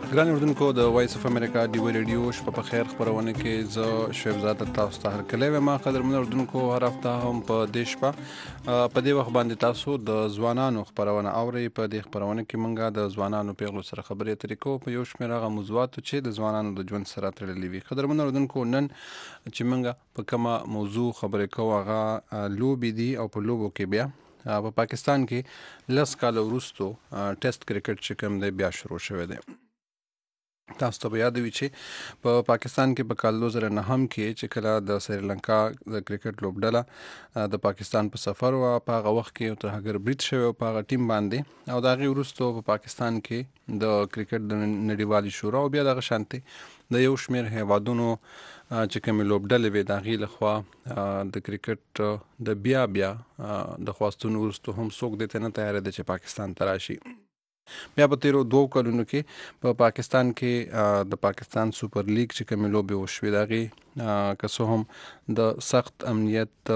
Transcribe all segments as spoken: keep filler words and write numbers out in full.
ګران اردوونکو د وایس اف امریکا دی وی ریډیو شپه په خیر خبرونه کې ز شعیب زاده تاسو ته هرکلی وم. قدرمن اردوونکو هر هفته هم په دې شپه په دې وخت باندې تاسو د ځوانانو خبرونه اورئ. په دې خبرونه کې مونږه د ځوانانو پیغلو سره خبرې اترې کوو په یو شمېر هغه موضوعاتو چې د ځوانانو د ژوند سره تړلې وي. قدرمن اردوونکو نن چې مونږه په کومه موضوع خبرې کوو هغه لوبې دي او په لوبو کې بیا په پاکستان کې لس کاله وروستو ټیسټ کرکټ چې کوم دی بیا شروع شوی دی. تاسو ته به یاد وي چې په پاکستان کې په کال دوه زره نهم کې چې کله د سریلانکا د کرکټ لوبډله د پاکستان په سفر و، په هغه وخت کې ترهګر برید شوی په هغه ټیم باندې، او د هغې وروستو په پاکستان کې د کرکټ د نړیوالې شورا او بیا دغه شانتي د یو شمېر هیوادونو چې کومې لوبډلې وې د هغې لخوا د کرکټ د بیا بیا د خواستونو وروستو هم څوک دې ته نه تیارېده چې پاکستان ته راشي. بیا په تیرو دوو کلونو کې په پا پاکستان کې د پاکستان سوپر لیګ چې کومې لوبې وشوې د هغې که څه هم د سخت امنیت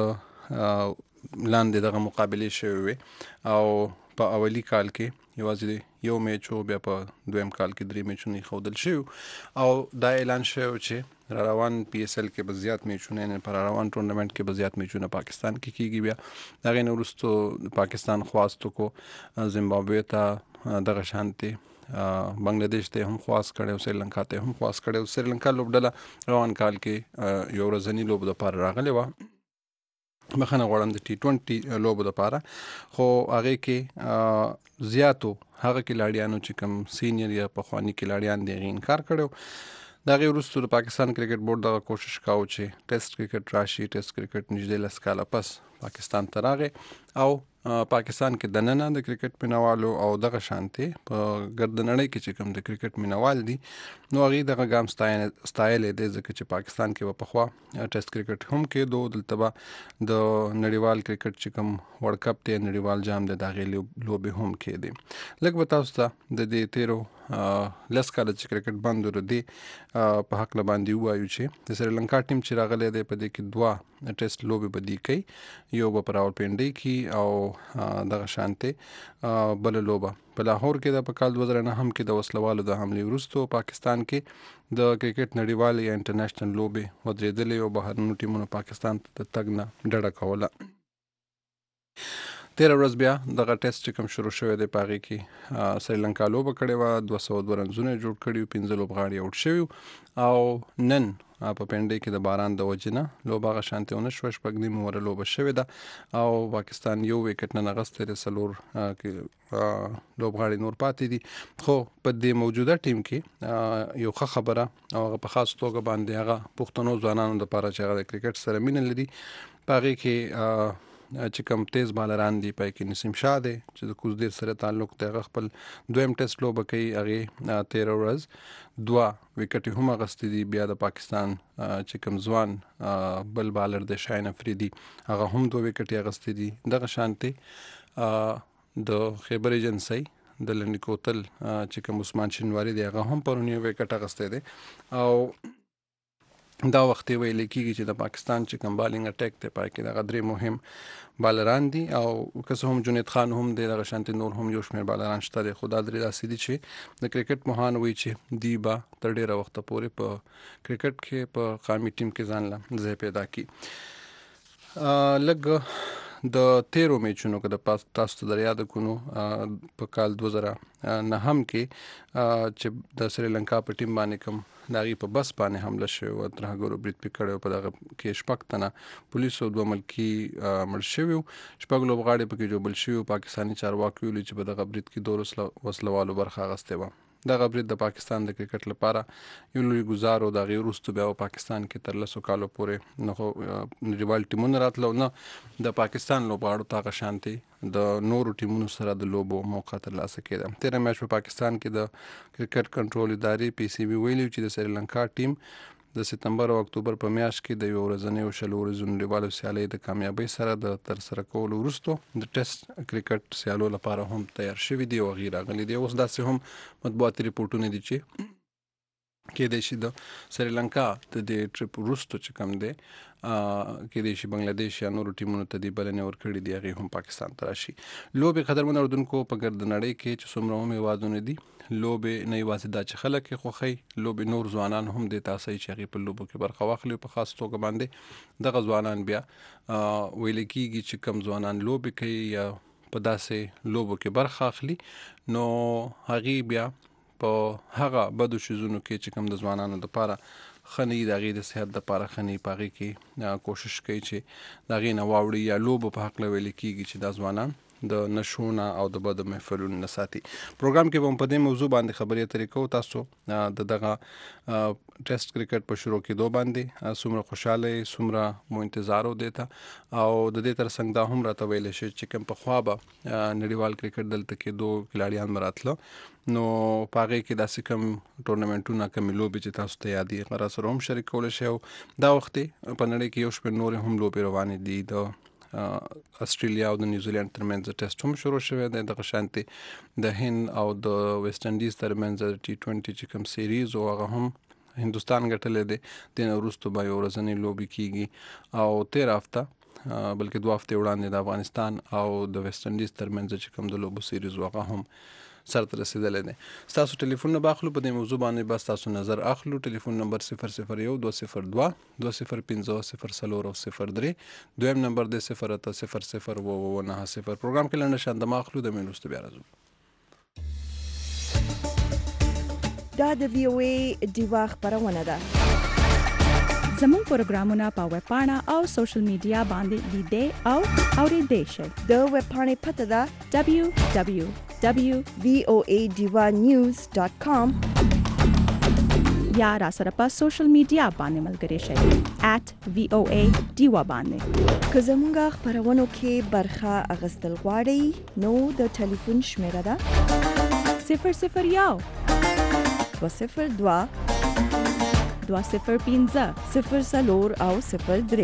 لاندې دغه مقابلې شوې وې، او په اولي کال کې یوازې یو میچ و، بیا په دویم کال کې درې میچونه ایښودل شوي، او دا اعلان شوی چې را روان پی اس ایل کې به زیات میچونه، یعنې په را روان ټورنمنټ کې به زیات میچونه پاکستان کې کېږي. بیا د هغې نه وروستو پاکستان خواست وکړو زیمبابوې ته، دغه شانتي بنگلاديش ته هم خواست کړی او سریلانکا ته هم خواست کړی. او سریلانکا لوبډله روان کال کې یو ورځني لوبو دپاره راغلې وه، بخښنه غواړم د ټي ټوینټي لوبو دپاره، خو هغې کې زیاتو هغه کلاړیانو چې کوم سینیر یا پخواني کلاړیان دي هغې انکار کړی. د هغې وروستو د پاکستان کرکټ بورډ دغه کوشش کاوه چې ټیسټ کرکټ راشي. ټیسټ کرکټ نږدې لس کاله پس پاکستان ته راغی، او پاکستان کې دننه د کرکټ مینوالو او دغه شانتي په ګرد نړۍ کې چې کوم د کرکټ مینوال دي، نو هغې دغه ګام ستایلی دی، ځکه چې پاکستان کې به پخوا ټیسټ کرکټ هم کېدو، دلته به د نړیوال کرکټ چې کوم ورلډ کپ دی، نړیوال جام دی، د هغې لوبې هم کېدې. لږ به تاسو ته د دې تیرو لس کاله چې کرکټ بند و د دې په هکله باندې ووایو چې د سریلانکا ټیم چې راغلی دی په دې کې دوه ټیسټ لوبې به دي کوي، یو به په راولپنډۍ کې او دغه شانتي بله لوبه په لاهور کې ده. په کال دوه زره نهم کې د وسلوالو د حملې وروستو پاکستان کې د کرکټ نړیوال یا انټرنیشنل لوبې ودرېدلې او بهرنیو ټیمونو پاکستان ته د تګ نه ډډه کوله. تېره ورځ بیا دغه ټیسټ چې کوم شروع شوی دی په هغې کې سریلانکا لوبه کړې وه، دوه سوه دوه رنزونه یې جوړ کړي وو، پنځه لوبغاړي آوټ شوي وو، او نن په پنډۍ کې د باران د وجې نه لوبه هغه شانتې ونه شوه. شپږ نیم اووره لوبه شوې ده او پاکستان یو وکټ نه نغستی دی، څلور لوبغاړي نور پاتې دي. خو په دې موجوده ټیم کې یو ښه خبره، او هغه په خاص توګه باندې هغه پښتنو ځوانانو دپاره چې هغه د کرکټ سره مینه لري، په هغې کې چې کوم تیز بالران دي، په کې نسیم شاه دی چې د کوزدیر سره تعلق دی، هغه خپل دویم ټیسټ لوبه کوي، هغې تېره ورځ دوه وکټې هم اخیستې دي. بیا د پاکستان چې کوم ځوان بل بالر دی شاهین افریدي، هغه هم دوه وکټې اخیستې دي. دغه شانتي د خیبر ایجنسۍ د لنډي کوتل چې کوم عثمان شینواري دی، هغه هم پرون یو وکټ اخیستی دی، او دا وخت یې ویلی کېږي چې د پاکستان چې کوم بالینګ اټیک دی په کې دغه درې مهم بالران دي، او که څه هم جنید خان هم دی، دغه شانتي نور هم یو شمېر بالران شته دی. خو دا درې داسې دي چې د کرکټ پوهان وایي چې دوی به تر ډېره وخته پورې په کرکټ کې په قومي ټیم کې ځان له ځای پیدا کړي. لږ د تیرو میچونو که د تاسو ته در یاده کړو، په کال دوه زره نهم کې چې د سریلانکا په ټیم باندې کوم د هغې په بس باندې حمله شوې وه، ترهګرو برید پرې کړی و، په دغه کې شپږ تنه پولیسو دوه ملکي مړ شوي وو، شپږ لوبغاړي پکې ژوبل شوي وو. پاکستاني چارواکو ویلي چې په دغه برید کې دوه وسلوالو برخه اخیستې وه. دغه برید د پاکستان د کرکټ لپاره یو لوی ګزار و. د هغې وروستو بیا پاکستان کې تر لسو کالو پورې نه خو نړیوال ټیمونه راتله او نه د پاکستان لوبغاړو ته هغه شانتي د نورو ټیمونو سره د لوبو موقع ترلاسه کېده. تېره میاشت په پاکستان کې د کرکټ کنټرول ادارې پی سی بي ویلي چې د سریلانکا ټیم د سپتمبر او اکتوبر په میاشت کې د یو ورځنۍ او شلو ورځو نړیوالو سیالۍ د کامیابۍ سره د ترسره کولو وروستو د ټیسټ کرکټ سیالو لپاره هم تیار شوي دي او هغې راغلي دي. اوس داسې هم مطبوعاتي ریپورټونه دي چې کې د شي د سریلانکا د دې ټریپ وروسته چې کوم دی کې د شي بنگلاديش یا نورو ټیمونو ته د بلنې ورکړي دی هغه هم پاکستان ته راشي. لوبې قدرمن اردوونکو په ګرد نړۍ کې چې څومره هم هیوادونه دي لوبې نه یوازې دا چې خلک یې خوښوي لوبې نور ځوانان هم د تاسو چې هغې په لوبو کې برخه واخلي په خاص توګه باندې دغه ځوانان بیا ویل کېږي چې کم ځوانان لوبې کوي یا په داسې لوبو کې برخه اخلي نو هغې بیا په هغه بدو شیزونو کې چې کوم د ځوانانو لپاره خني د هغې د صحت لپاره خني په هغې کې کوشش کوي چې د هغې نه واوړي یا لوبو په هکله ویل کېږي چې دا ځوانان د نشو نه او د بدو محفلونو نه ساتي. پروګرام کې به هم په دې موضوع باندې خبرې اترې کوو تاسو د دغه ټیسټ کرکټ په شروع کېدو باندې څومره خوشحاله څومره مو انتظار و دی ته او د دې تر څنګ دا هم راته ویلی شي چې کوم پخوا به نړیوال کرکټ دلته کېدو کلاړیان به راتله نو په هغې کې داسې کوم ټورنمنټونه کومې لوبې چې تاسو ته یادې هغه را سره هم شریک کولی شئ او دا وخت په نړۍ کې یو شمېر نورې هم لوبې روانې دي د استرالیا او د نیوزیلینډ ترمنځ ټیسټ هم شروع شوی دی دغه شانتې د هند او د ویسټ انډیز ترمنځ د ټي ټوینټي چې کوم سیریز او هغه هم هندوستان ګټلی دی د نه وروسته به یو ورځنۍ لوبې کېږي او تېره هفته بلکې دوه هفتې وړاندې د افغانستان او د ویسټ انډیز ترمنځ چې کوم د لوبو سیریز و هغه هم سرته رسیدلی دی. ستاسو ټلیفون نه به اخلو په دې موضوع باندې به ستاسو نظر اخلو. ټلیفون نمبر صفر صفر یو دوه صفر دوه دوه صفر پنځه صفر څلور او صفر درې دویم نمبر دی صفر اته صفر صفر اوه اوه نهه صفر. پروګرام کې لنډه شاندمه اخلو د مین وروسته بیا راځو. دا د وی او ای ډیوا خبرونه ده. زموږ پروګرامونه په ویب پاڼه او سوشل میډیا باندې لیدئ او اورېدئ شئ. د ویب پاڼې پته ده دبلیو دبلیو دبلیو وی او ای ډیوا نیوز ډاټ کام یا را سره په سوشل میډیا باندې ملګري شئ ایټ وی او ای ډیوا باندې. که زموږ خبرونو کې برخه اخیستل غواړئ نو د ټلیفون شمیره ده صفر صفر یو دوه صفر دوه دوه صفر پنځه صفر څلور او صفر درې.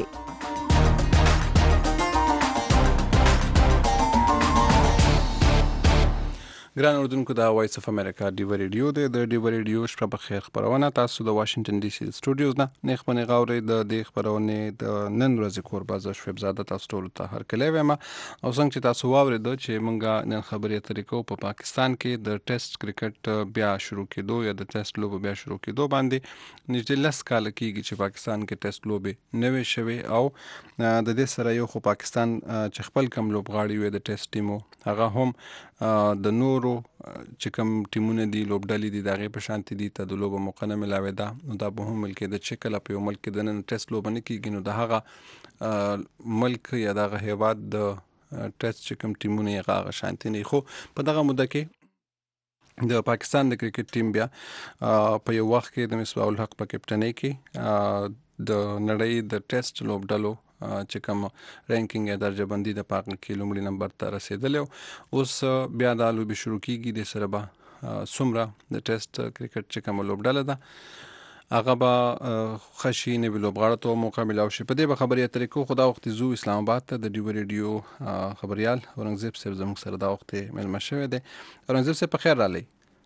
ګران اردوونکو دا وایس اف امریکا ډیوا ریډیو دی. د ډیوا ریډیو شپه په خیر خپرونه تاسو د واشنگټن ډي سي سټوډیوز نه نیخ باندې غاوري د دې خپرونې د نن ورځې کوربه ز شویب زاده تاسو ټول ته هر کله وایم او څنګه چې تاسو واورید چې مونږه نن خبرې طریقو په پاکستان کې د ټیسټ کرکټ بیا شروع کېدو یا د ټیسټ لوب بیا شروع کېدو باندې نږدې لس کال کېږي چې پاکستان کې ټیسټ لوب نه وي شوی او د دې سره یو خو پاکستان چې خپل کم لوبغاړي وي د ټیسټ ټیمو هغه هم د نورو چې کوم ټیمونه دي لوبډلې دي د هغې په شانتې دي ته د لوبو موقع نه ملاوې ده نو دا به هم ملک د چې کله په یو ملک کې د نن ټیسټ لوبه نه کېږي نو د هغه ملک یا د هغه هیواد د ټیسټ چې کوم ټیمونه یې هغه شانتې نه خو په دغه موده کې د پاکستان د کرکټ ټیم بیا په یو وخت کې د مصباح الحق په کپټنۍ کې د نړۍ د ټیسټ لوبډلو چې کوم رینکینګ یا درجه بندي د پاک کې لومړي نمبر ته رسیدلی اوس بیا دا لوبې شروع کېږي د سره به څومره د ټیسټ کرکټ چې کومه لوبډله ده هغه به ښه شي نوي لوبغاړو ته موقع میلاو شي. په دې به خبرې اترې کوو خو دا وخت ځو اسلام آباد ته د ډیوا ریډیو خبریال اورنګزیب صاحب زموږ سره دا وخت میلمه شوی دی. اورنګزیب صاحب په خیر راغلی.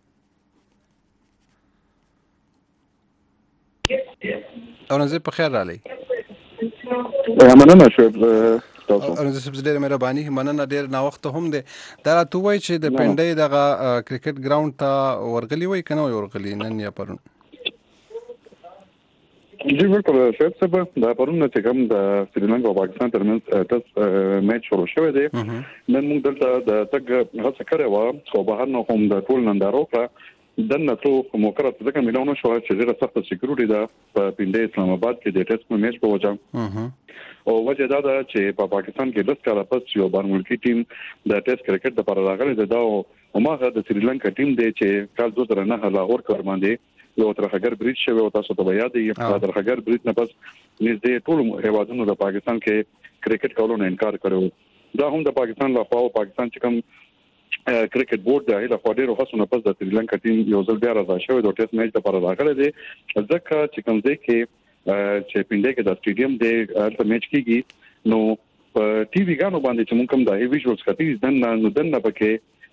اورنګزیب په خیر راغلی. مننه شویب تاسو. اورنګزیب ډېره مهرباني مننه ډېر ناوخته هم دی. دا راته ووایي چې د پنډۍ دغه کرکټ ګراوند ته ورغلي وای که نه وای ورغلي نن یا پرون؟ جی بالکل شویب صاحب دا پرون چې کوم د سریلانکا او پاکستان ترمنځ ټیسټ میچ شروع شوی دی نن موږ دلته د تګ هڅه کړې وه خو بهر نه هم د ټول ننداره وکړه دنه څو موقره ځکه میلاو نه شوه چې ډېره سخته سکیورټي ده په پنډۍ اسلام آباد کې د ټیسټ میچ په وجه او وجه دا ده چې په پاکستان کې لس کاله پس یو بین الملکي ټیم د ټیسټ کرکټ لپاره راغلی دی دا هماغه د سریلانکا ټیم دی چې کال دوه زره نهه لاهور کې باندې یو ترخګر بریج شوی او تاسو ته یاد دی چې ترخګر بریج نه پس نږدې ټول هیوادونو د پاکستان کې کرکټ کولو نه انکار کړو. دا هم د پاکستان لخوا او پاکستان چې کوم کرکټ بورډ د هیله خو ډیرو هڅو نه پس د سریلانکا ټیم یو ځل بیا راځي شوی د ټیسټ میچ لپاره راغلی دی ځکه چې کوم ځای کې چې پنډۍ کې د سټیډیم دی هلته میچ کېږي نو په ټي وي ګانو باندې چې موږ کوم د ویژوالز کتي دنه نو دنه پکې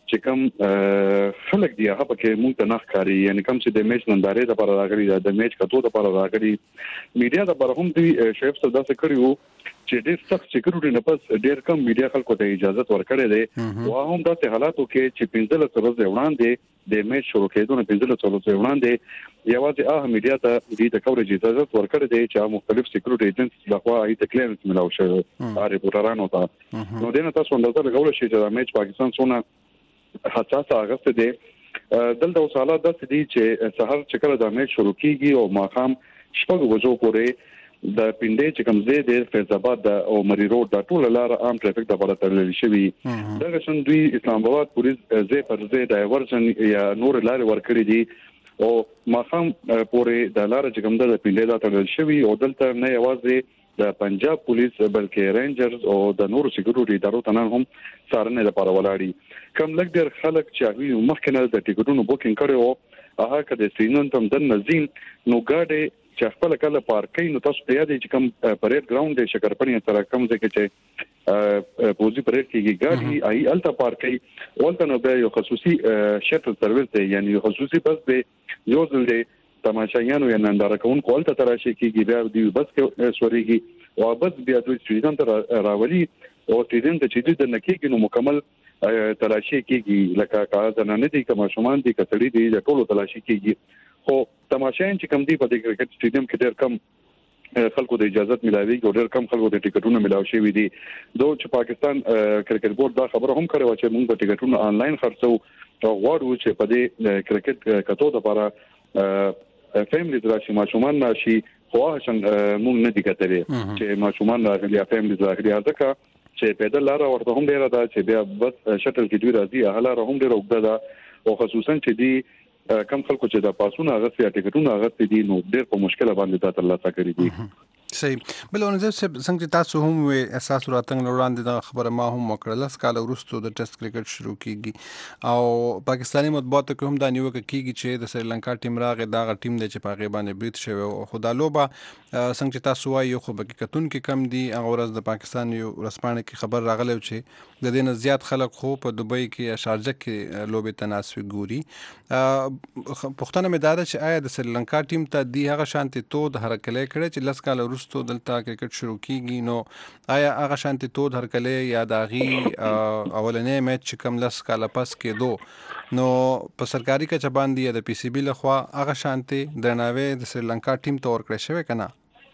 چې کوم خلک دی هغه پکې مونږ ته نخکاری یعنی کوم چې د میچ نندارې لپاره راغلي د میچ کتو لپاره راغلي میډیا د لپاره هم دی شیف صدا څخه کړیو چې ډېر سخت سکیورټي نه پس ډېر کم میډیا خلکو ته اجازه ورکړې ده او هم داسې حالاتو کې چې پنځله ورځې وړاندې د میچ شروع کېدو نه پنځله ورځې وړاندې یوازې هغه میډیا ته د کورېج اجازه ورکړې ده چې مختلف سکیورټي ایجنټس لخوا ای تکلیف ملاو شوی هغه ریپورټرانو ته نو دنه تاسو اندازه لګول شي چې د میچ پاکستان څونه حساسه اغسطه ده دلته وساله د دې چې سحر چې کله د میچ شروع کیږي او ماقام شپږ بجو پورې د پینډې چې کوم ځای د فیض آباد او مری روډ د ټول لار عام ټریفیک د لپاره تړل شوی دغه شون دوی اسلام آباد پولیس ځای پر ځای ډایورژن یا نور لارې ورکړي دي او ماقام پورې د لار چې کوم د پینډې د تړل شوی او دلته نه یوازې د پنجاب پولیس بلکې رینجرز او د نور سکیورټي ادارو تنان هم څارنه لپاره ولاړی کم لګ ډیر خلک چې هغه مخکنه د ټیکټونو بوکینګ کړو هغه کده سینون تم د نزین نو ګاډي چې خپل کله پارکې نو تاسو ته یاد چې کوم پریډ ګراوند د شکرپنی سره کوم ځای چې پوزي پریډ کېږي ګاډي آی الټا پارکې ولته نو به یو خصوصي شټل سرویس دی یعنی یو خصوصي بس دی یو ځل دی تماشایانو یا ننداره کوونکو ولته تراشي کېږي بیا دی بس کې سوريږي او بس بیا دوی سټیډیم ته راولي او سټیډیم ته چې د نکېږي نو مکمل تلاشي کېږي لکه کاغذ نه دي کوم شومان دي کسړي دي د ټولو تلاشي کېږي خو تماشایان چې کم دي په دې کرکټ سټیډیم کې ډېر کم خلکو د اجازه ملاوي او ډېر کم خلکو د ټیکټونو ملاوي شوی دي دوی چې پاکستان کرکټ بورډ دا خبره هم کړې و چې موږ د ټیکټونو آنلاین خرڅو او غواړو چې په دې کرکټ کتو لپاره فیملی دراشي ماشومان ناشي خو هڅن موږ نه دي کتلې چې ماشومان راغلي فیملی راغلي ځکه چې پیدل لار ورته هم ډیره ده چې بیا بس شټل کې دوی راځي هغه لار هم ډیره وګړه ده او خصوصا چې دی کم خلکو چې د پاسونو هغه سي ټیکټونو هغه دي نو ډېر په مشکله باندې د ترلاسه کړی دي صحیح بل ونځ څنګه تاسو هم اساس راتنګ وړاندې د خبره ما هم وکړه لاس کال ورستو د ټیسټ کرکټ شروع کیږي او پاکستاني مطبوعاتو کې هم دا نیوکه کیږي چې د سریلانکا ټیم راغی دا غ ټیم د چې پاغه باندې بریټ شوی او خدالوبه څنګه تاسو وایو خو به کتون کې کم دي هغه ورځ د پاکستان یو رسپانه کې خبر راغلی چې د دې نه زیات خلک خو په دوبۍ کې یا شارجه کې لوبې تناسوي ګوري پښتنه مې دا ده چې آیا د سریلانکا ټیم ته دی هغه شانتي تود هرکلې کړي چې لاس کال ورستو دلته کرکټ شروع کیږي نو آیا هغه شانتي تود هرکلې یا داغي اولنې میچ کم لاس کال پس کېدو نو په سرکاري کچه باندې د پی سی بي لخوا هغه شانتي درناوی د سریلانکا ټیم ته ورکړی شوی کنه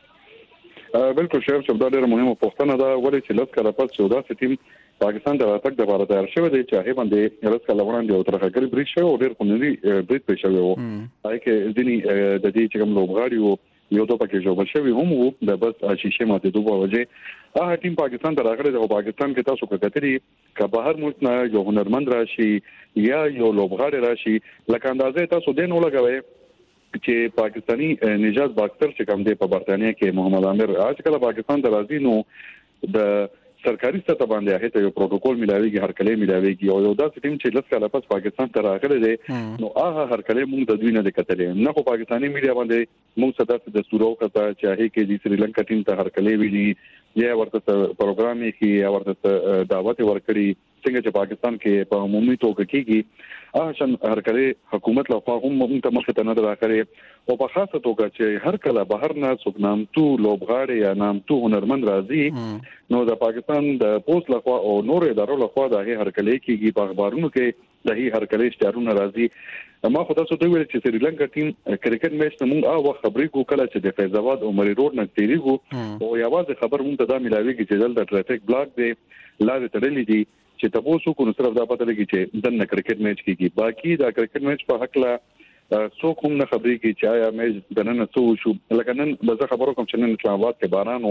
بالکل شیف چې دا ډېر مهمه پوښتنه ده ولې چې لاس کال پس یو داسې ټیم پاکستان د راتګ د لپاره تیار شوی دی چې هغه باندې لاس کال وړاندې او ترخګری بریټ شوی او ډېر خونري بریټ پېښ شوی وو هغه کې ځینی د دې چې کوم لوبغاړي وو یو دوه پکې جوړ شوی هم وو د بس شیشه ماته دوه وجه هغه ټیم پاکستان ته راغلی د پاکستان کې تاسو کتري که بهر ملک نه یو هنرمند راشي یا یو لوبغاړي راشي لکه اندازې تاسو دین ولګوي چې پاکستانی نجات باکسر چې کوم دی په برتانیې کې محمد عامر اجکل پاکستان ته راځي نو د سرکاري سطح باندې هغه ته یو پروتوکول ملاويږي هر کله ملاويږي او یو داسې ټیم چې لږ کاله پس پاکستان ته راغلی دی نو هغه هر کله موږ د دوی نه کتلې نه خو پاکستانی میډیا باندې موږ صدا د دستورو کته چې هغه کې د سریلانکا ټیم ته هر کله ویلي یا ورته پروګرام کې یا ورته دعوت ورکړي څنګه چې پاکستان کې په عمومي توګه کېږي احسن هر کله حکومت له خوا هم موږ ته مخ ته نه راکړي او په خاصه توګه چې هر کله بهر نه څوک نامتو لوبغاړي یا نامتو هنرمند راځي نو د پاکستان د پوسټ له خوا او نور ادارو له خوا د هر کله کېږي په اخبارونو کې د هر کله اشتهارونه راځي ما خو تاسو ته ویل چې سریلانکا ټیم کرکټ میچ ته موږ او خبرې کو کله چې د فیض آباد او مری روډ نه تیریږو او یوازې خبر موږ ته دا ملاويږي چې دلته ټریفیک بلاک دی لارې تړلې دي چې تاسو کو نو صرف دا پته لګی چې د کرکټ میچ کېږي باقي دا کرکټ میچ په حق لا څوک هم نه خبرې کوي چې آیا میچ د نن څو شو لکه نن به خبرو کوم چې نن اسلام آباد کې باران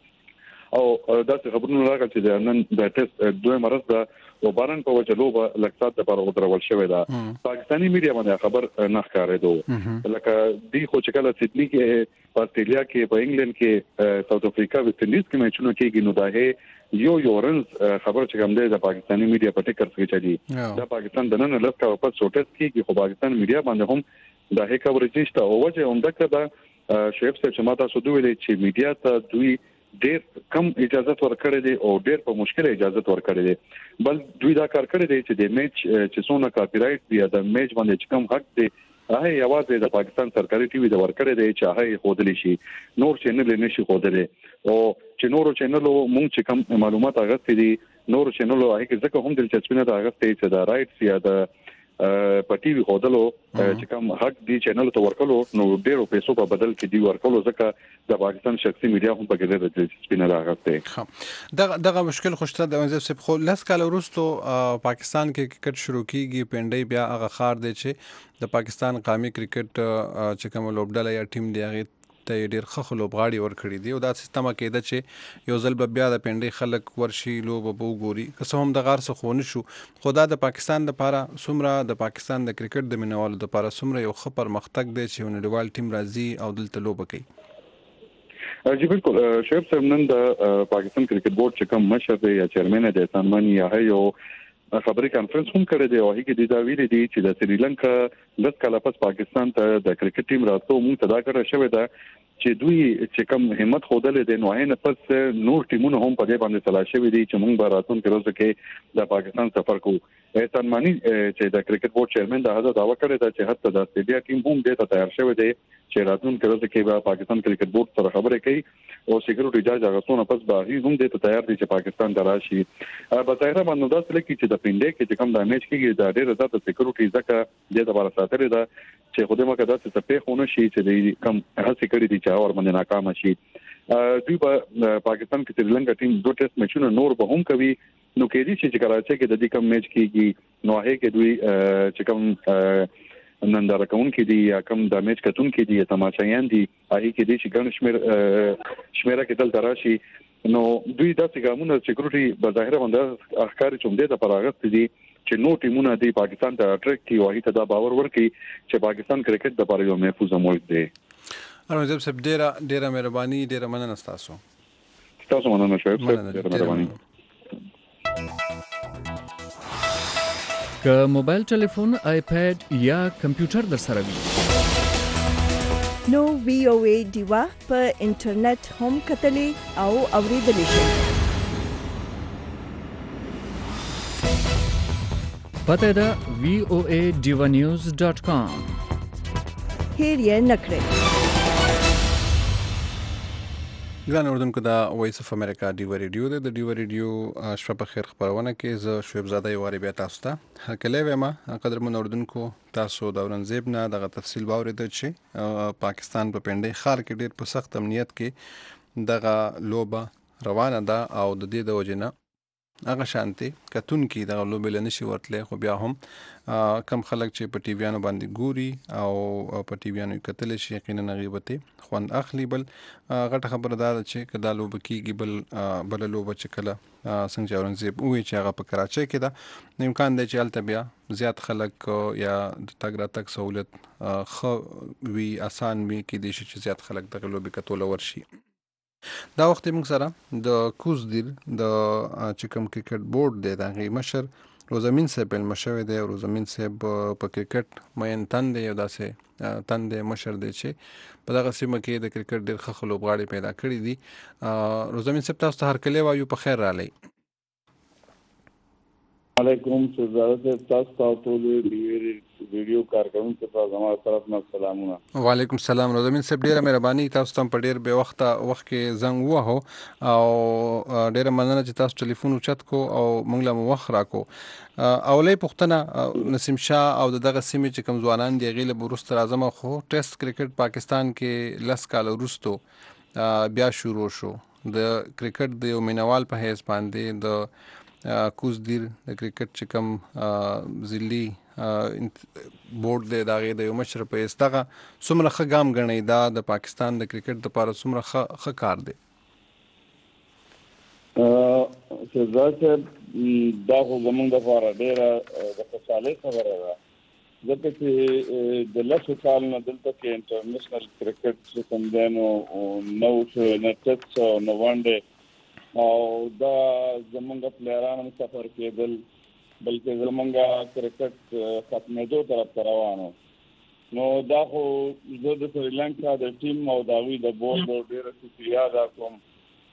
او داسې خبرونه راغلي چې نن د ټیسټ دوه مرز دا او باران په وجه لوبه لکسات لپاره ودرول شوې ده پاکستانی میډیا باندې خبر نه ښکارېدو لکه دی خو چې کله سیدنی کې په استرالیا کې په انګلند کې ساوث افریقا ویسټ انډیز کې میچونه کېږي نو دا یو یو رنز خبر چې کوم دی د پاکستانی میډیا په ټیکر کې چلی دا پاکستان د نن لږ کا په سوټس کې خو پاکستان میډیا باندې هم د هیڅ خبرې نشته او وجه هم دا کړه شیف صاحب چې ماته سودوي چې میډیا ته دوی ډېر کم اجازه ورکړې دي او ډېر په مشکل اجازه ورکړې دي بل دوی دا کار کړی دی چې د میچ چې څونه کاپی رائټ دی د میچ باندې کم حق دی هغه یوازې د پاکستان سرکاري ټي وي د ورکړې دی چې هغه خودلی شي نور چینل نشي خودلی او چې نور چینلو مونږ چې کم معلومات اغستې دي نور چینلو هغه کې ځکه هم دلچسپي نه اغستې چې د رائټس یا د پټي وی خودلو چې کوم حق دی چینل ته ورکلو نو ډیرو پیسو په بدل کې دی ورکلو ځکه د پاکستان شخصي میډیا هم په کې د دلچسپي نه راغسته دغه دغه مشکل خوشته د منځ سپ خو لاس کال وروسته پاکستان کې کرکټ شروع کیږي پنډي بیا هغه خار دی چې د پاکستان قومي کرکټ چې کوم لوبډله یا ټیم دی هغه ته ډیر ښه لوبغاړي ورکړي دي او دا سیستم کې د چې یو ځل بیا د پنډي خلک ورشي لوب بو ګوري که هم د غار څخه خونه شو خدا د پاکستان لپاره سمره د پاکستان د کرکټ د مینوالو لپاره سمره یو ښه پرمختګ دی چې نړیوال ټیم راځي او دلته لوب کوي جی بالکل شعیب صاحب نن د پاکستان کرکټ بورډ چې کوم مشر دی یا چیرمن دی احسان مانی یا یو خبري کانفرنس هم کړی دی او هغه کې دا ویلي دي چې د سریلانکا لږ کال پس پاکستان ته د کرکټ ټیم راتلو موږ ته دا کړی شوی دا چې دوی چې کوم همت خوده دي نو هغه پس نور ټیمونه هم په دې باندې تلاشي وي دي چې موږ به راتلونکي ورځ کې د پاکستان سفر کوو احسان مانی چې د کرکټ بورډ چیرمن دا هدا داوا کړی دا چې حتی د استډیا ټیم هم دې ته تیار شوی دی چې راتلونکي ورځ کې به پاکستان کرکټ بورډ سره خبرې کوي او سکیورټي جاج هغه څونه پس به هی هم دې ته تیار دي چې پاکستان ته راشي په ظاهر باندې دا څه کې چې د پینډې کې چې کوم د میچ کې د ډېر زیات سکیورټي ځکه دې د بار ساتره ده چې خوده مکه دا څه په خونه شي چې د کم هڅه کړې دي چې اور باندې ناکام شي دوی په پاکستان کې سریلانکا ټیم دوه ټیسټ میچونه نور به هم کوي نو کې دي چې کراچي کې د دې کم میچ کېږي نو هغه کې دوی چې کوم ننداره کوون کې دي یا کوم د میچ کتون کې دي تماشایان دي هغه کې دي چې ګڼ شمیر شمیره کې دل دراشي نو دوی د څنګهونه سکیورټي بظاهر باندې اخکار چومده د پراغت دي چې نو ټیمونه دی پاکستان ته اټریکټ کی او هیته دا باور ورکي چې پاکستان کرکټ د لپاره یو محفوظ ملک دی ارمنځب صاحب ډیره ډیره مهرباني ډیره مننه تاسو تاسو مننه شعیب صاحب ډیره مهرباني که موبایل ټلیفون آیپاد یا کمپیوټر در سره وي نو وی او ای دیوا په انټرنیټ هم کتلې او اوریدلې شئ پته ده وی او ای ډیوا نیوز ډاٹ کام هیر یې نکړئ ګران اردوونکو دا وایس اف امریکا ډیوا ریډیو ده د ډیوا ریډیو شپه په خیر خبرونه کې زه شعیب زاده یو واری بیا تاسو ته کله وېما قدرمن اردوونکو تاسو د اورنګزیب نه دغه تفصیل باورید چې پاکستان په پنډي خار کې ډېر په سخت امنیت کې دغه لوبه روانه ده او د دې د وجنه هغه شانتي کتون کې د لوبې لنشي ورتلې خو بیا هم کم خلک چې په ټي ویانو باندې ګوري او په ټي ویانو کتل شي یقینا غیبته خوند اخلي بل غټه خبره ده چې کله لوب کېږي بل بل لوب چې کله څنګه اورنګزیب وی چې هغه په کراچۍ کې ده امکان دی چې الته بیا زیات خلک یا د تګ راتګ سہولت خو وی آسان وي کې دي چې زیات خلک د لوب کتول ورشي دا وخت موږ سره د کوز دیر د چکم کرکټ بورډ دی د غي مشر روزمین صاحب المشوي دی روزمین صاحب په کرکټ مېن تند یو داسې تند مشر دی چې په دغه سیمه کې د کرکټ ډېر ښه لوبغاړي پیدا کړی دي روزمین صاحب تاسو ته هر کله وایو په خیر را لې علیکم سزاده تاسو ته ټول ویډیو کارکونکو ته زموږ طرف نه سلامونه وعلیکم السلام روزمین صاحب ډیره مهرباني تاسو ته په ډیر به وخت وخت کې زنګ وهو او ډیره مننه چې تاسو ټلیفون اوچت کو او موږ له وخت راکو اولې پښتنه نسیم شاه او دغه سیمه چې کم ځوانان دی غیله بورست اعظم خو ټیسټ کرکټ پاکستان کې لس کال وروسته بیا شروع شو د کرکټ د یو مینوال په هیڅ باندې د کوز دیر د کرکټ چې کوم ضلعي بورډ دی دا غي د یو مشر په استغه څومره ښه ګام غنی دا د پاکستان د کرکټ لپاره څومره ښه ښه کار دی ا شهزاده دا خو زمونږ د لپاره ډیره د خوشاله خبره ده ځکه چې د لاسو کال نه دلته کې انټرنیشنل کرکټ چې کوم دی نو نو نه ټچ نو وانډه او دا زمونږ پلیرانو سفر کېدل بلکې زمونږ کرکټ ختمېدو طرف ته روانو نو دا خو زه د سریلانکا د ټیم او د وی د بورډ ډېر شکریہ ادا کوم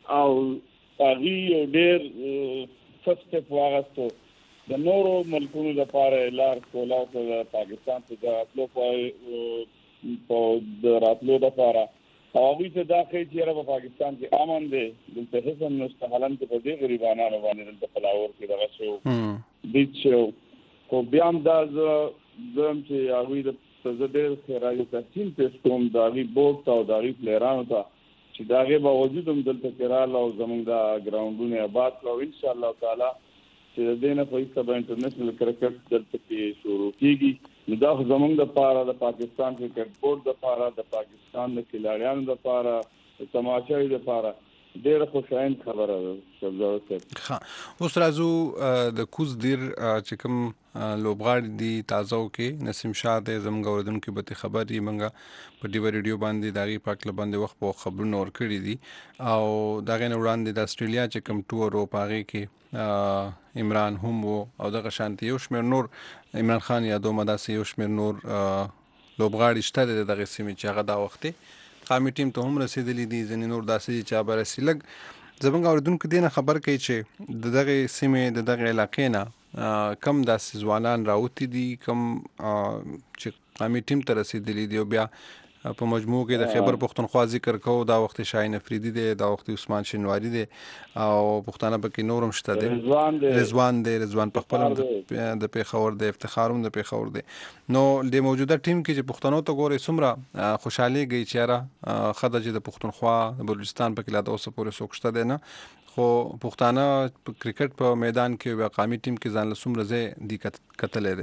او هغه یو ډېر فرست سټپ واغستو د نورو ملکونو لپاره لار کولاو د پاکستان ته د راتلو په د راتلو لپاره هغه ته دا کوي چې په پاکستان کې امن دی دلته هیڅ مستحلن ته په دې غریبانو باندې دلته فلاور کې دغه شو بیچ خو بیا هم دا زم چې هغه د تزدیر خیرای تحصیل پیش کوم د هغه بورډ او د هغه پلیرانو ته چې دا غي باوجود هم دلته کېراله او زمونږ د ګراوندونه آباد کړو ان شاء الله تعالی چې د دینه په ایسته انټرنیشنل کرکټ دلته کې شروع کیږي نو دا زمونږ د پاره د پاکستان کرکټ بورډ د پاره د پاکستان د کھلاړیانو د پاره د تماشای د پاره ډېر خوشاین خبره ده. ها اوس راځو د کوز دیر چې کوم لوبغاړي دي تازه کې نسیم شاه د زموږ اوردونکو به خبري منګه په ډیو ریډیو باندې داغي پاک لباندې وخت په خبرونه ور کړی دي او داغه نه وړاندې د استرالیا چې کوم ټور او پاغي کې عمران هم او دغه شانتي یو شمیر نور عمران خان یادو مداسي یو شمیر نور لوبغاړي شته دغه سیمه چې هغه دا وخت قامي ټیم ته هم رسیدلی دي ځنې نور داسې چې به رسیلګ زمونږ اوردونکو دینه خبر کوي چې دغه سیمه د دغه علاقې نه کم داسې ځوانان راوتی دي کم چې قامي ټیم ته رسیدلی دي او بیا په مجموع کې د خیبر پختونخوا ذکر کوو دا وخت شاهین افریدي دی دا وخت عثمان شینواری دی او پښتانه پکې نورم شته دی رضوان دی رضوان په خپل د پیښور دی افتخاروم د پیښور دی نو د موجوده ټیم کې چې پښتنو ته ګوري سمره خوشحالي گئی چیرې خدای چې د پښتونخوا د بلوچستان په کې لا د اوسه پورې سوکشته دی نه خو پښتانه په کرکټ په میدان کې یو قامي ټیم کې ځان له سمره زه دی کتلې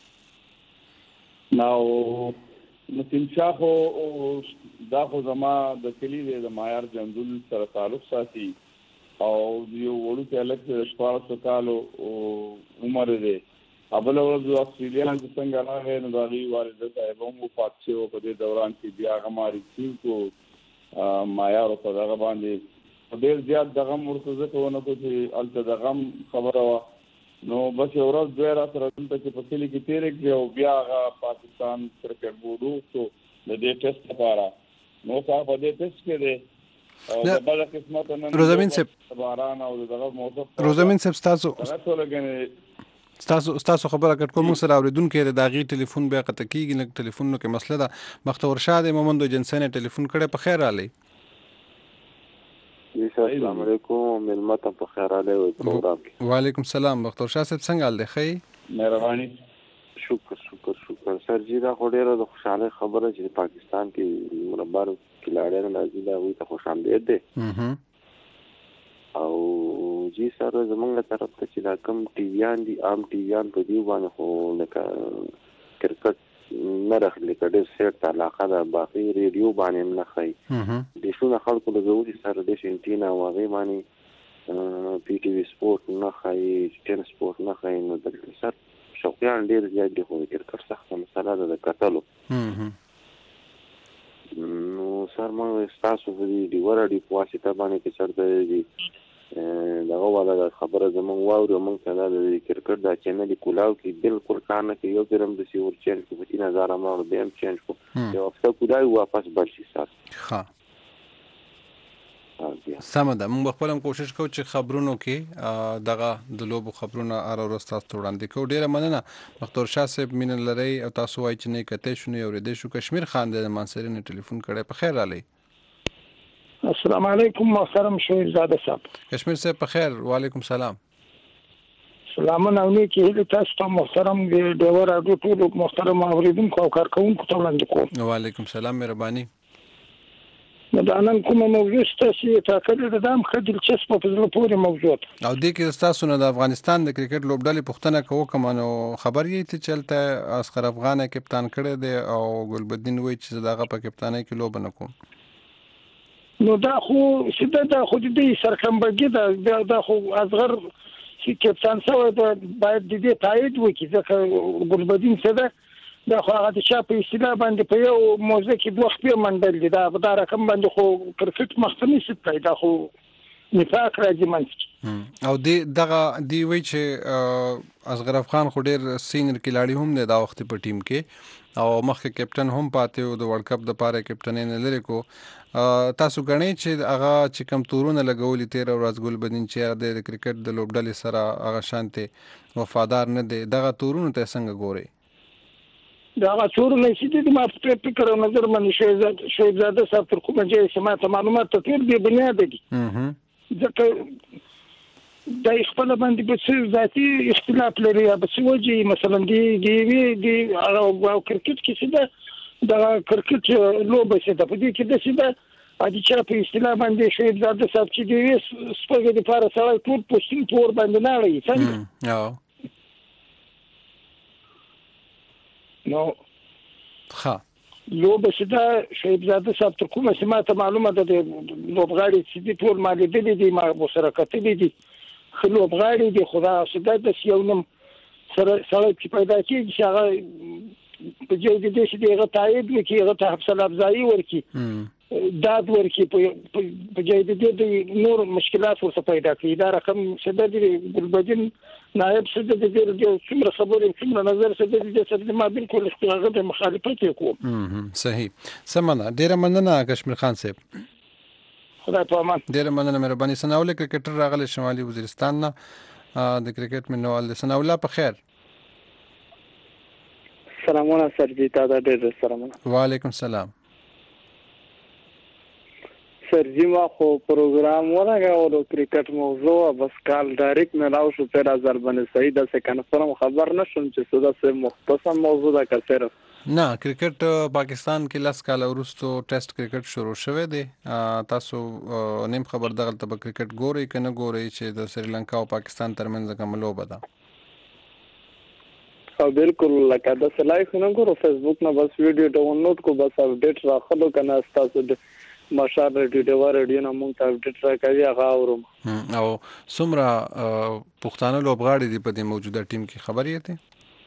دی نو نسیم شاه خو دا خو زما د کلی د مایار جندول سره تعلق ساتي او یو وړو الګ د شپږ کالو عمر دی ابل ورځ استرالیا چې څنګه راغی نو دا غي والد صاحب هم وفات شو په دې دوران کې بیا غماري کو مایار په دغه باندې ډېر زیات دغه مرتضی کوونه کو چې الته دغه خبره وا نو بس اورز دوه را سره دلته چې په کلی کې تیرې کې او بیا هغه پاکستان کرکټ بورډ ته د دې ټیسټ لپاره نو تاسو په دې ټیسټ کې دی او د بل قسمت نن روزمین صاحب باران او دغه موضوع روزمین صاحب تاسو تاسو لګنه تاسو تاسو خبره کټ کوم سره اوریدونکو د داغي ټلیفون بیا قطع کیږي نک ټلیفون نو کې مسله ده بختور شاه مومند جنسنه ټلیفون کړي په خیر علي السلام علیکم ملمت په خیر علي او پروګرام کې وعلیکم السلام بختور شاه صاحب څنګه حال دی خی مهرباني شکر شکر شکر سر جی دا خو ډیره د خوشاله خبره چې پاکستان کې مربار کلاړیانو نازل دا وي ته خوشاله دي او جی سر زمونږ طرف ته چې دا کم ټي ویان دي عام ټي ویان په دی باندې خو لکه کرکټ نه راخلي کډه سیټ علاقه دا باقي ریډیو باندې نه خای د شونه خلکو له زوري سره د شینټینا واغې باندې پی ټي وی سپورت نه خای ټین سپورت نه خای نو د سر شوقیان ډیر زیات دي خو کرکټ سخت مسله ده د قتلو نو سر ما تاسو په دې دی ور دی په واسطه باندې کې چرته دي دغه والا خبره زمون واورو مونږ ته د کرکټ د چینل کولاو کې بالکل کار نه کوي یو درم د سی ور چینل کې په تین هزار امر به هم چینج کو یو افته کولای واپس برشي سات ها سمه ده موږ خپل هم کوشش کوو چې خبرونو کې دغه د لوبو خبرونه ار اور تاسو وړاندې کوو ډیره مننه بختور شاه صاحب مين لري او تاسو وایي چې نه کته شنو یو ردی شو کشمیر خان د منصرین ټلیفون کړي په خیر علي السلام علیکم محترم شویر زاده صاحب کشمیر صاحب په خیر وعلیکم سلام سلامونه او نیکی تاسو ته محترم دی ډیور اډو ټول محترم اوریدونکو او کارکونکو ته وړاندې کوم وعلیکم سلام مهرباني دا نن کومه موضوع ستاسو ته کړل د دام خدل چسپ په ځل پورې موضوع او د کې تاسو نه د افغانستان د کرکټ لوبډلې پښتنه کوو کومانو خبر یې ته چلته اسقر افغان کپتان کړی دی او ګلبدین وای چې دغه په کپتانۍ کې لوب نه کوم نو دا خو سیده دا خو دې سرکمبګي دا دا خو اصغر چې کپتان سره باید دې تایید وکړي ځکه ګلبدین سره دا خو هغه چې په استیلا باندې په یو موزه کې دوه خپل منډل دي دا په رقم باندې خو کرکټ مخکنی ست پیدا خو نفاق راځي منځ او دی دغه دی وی چې اصغر افغان خو ډیر سینیر کلاړي هم نه دا وخت په ټیم کې او مخکې کپټن هم پاتې و د ورلد کپ د پاره کپټنۍ نه لري کو تاسو غنئ چې هغه چې کم تورونه لګولي تیر ورځ ګل بدین چې د کرکټ د لوبډلې سره هغه شانته وفادار نه دي دغه تورونه ته څنګه ګوري دا هغه تورونه چې د ما په فکر او نظر باندې شهزاد شهزاده صاحب تر کومه چې سماته معلومات ته تیر دی بنیاد دي ځکه د خپل باندې په څه ذاتي اختلاف لري یا په څه وجه مثلا دی دی دی هغه کرکټ کې څه ده دا کرکټ لوبه څه ده په دې کې د څه ده اځي چې په اصطلاح باندې شهزاده صاحب چې دی سپږې د فار سره ټول پوسټینګ پور باندې نه لري څنګه او نو ښه لوبه څه ده شهزاده صاحب تر کومه سماته معلومه ده لوبغاړي چې دی ټول مالي دي دي ما سره کتلې دي خلو بغاړي دي خدا څه ده د یو نم سره سره چې پیدا کیږي چې هغه په جای دې چې دغه تایید وکړي هغه ته حوصله افزایی ورکړي داد ورکړي په جای دې د نور مشکلات ورته پیدا کړي دا رقم څه د ګلبدین نائب څه د دې د څومره خبرې څومره نظر څه د دې څه ما بالکل هغه د مخالفت کوم صحیح سمنه ډیره مننه کشمیر خان صاحب خدای په امان ډیره مننه مهرباني سناول کرکټر راغلی شمالي وزیرستان نه د کرکټ منوال سناولا په خیر سلامونه سرجیتا دا ډېر سلامونه وعلیکم السلام سرجی ما خو پروګرام ورغاو د کرکټ موضوع بس کال ډایرکټ ملاو شو پر ازر باندې صحیح د څه کنفرم خبر نشم چې څه د مختصر موضوع دا کثر نه کرکټ پاکستان کې لاس کال ورستو ټیسټ کرکټ شروع شوه دی تاسو نیم خبر دغه ته کرکټ ګوري کنه ګوري چې د سریلانکا او پاکستان ترمنځ کوم لوبه ده او بالکل لکه د سلایف نه ګورو فیسبوک نه بس ویډیو ډاونلوډ کو بس اپډیټ راخلو کنه تاسو د مشار ریډیو ریډیو نه مونږ ته اپډیټ راکوي هغه اورم او څومره پښتانه لوبغاړي دي په دې موجوده ټیم کې خبرې ته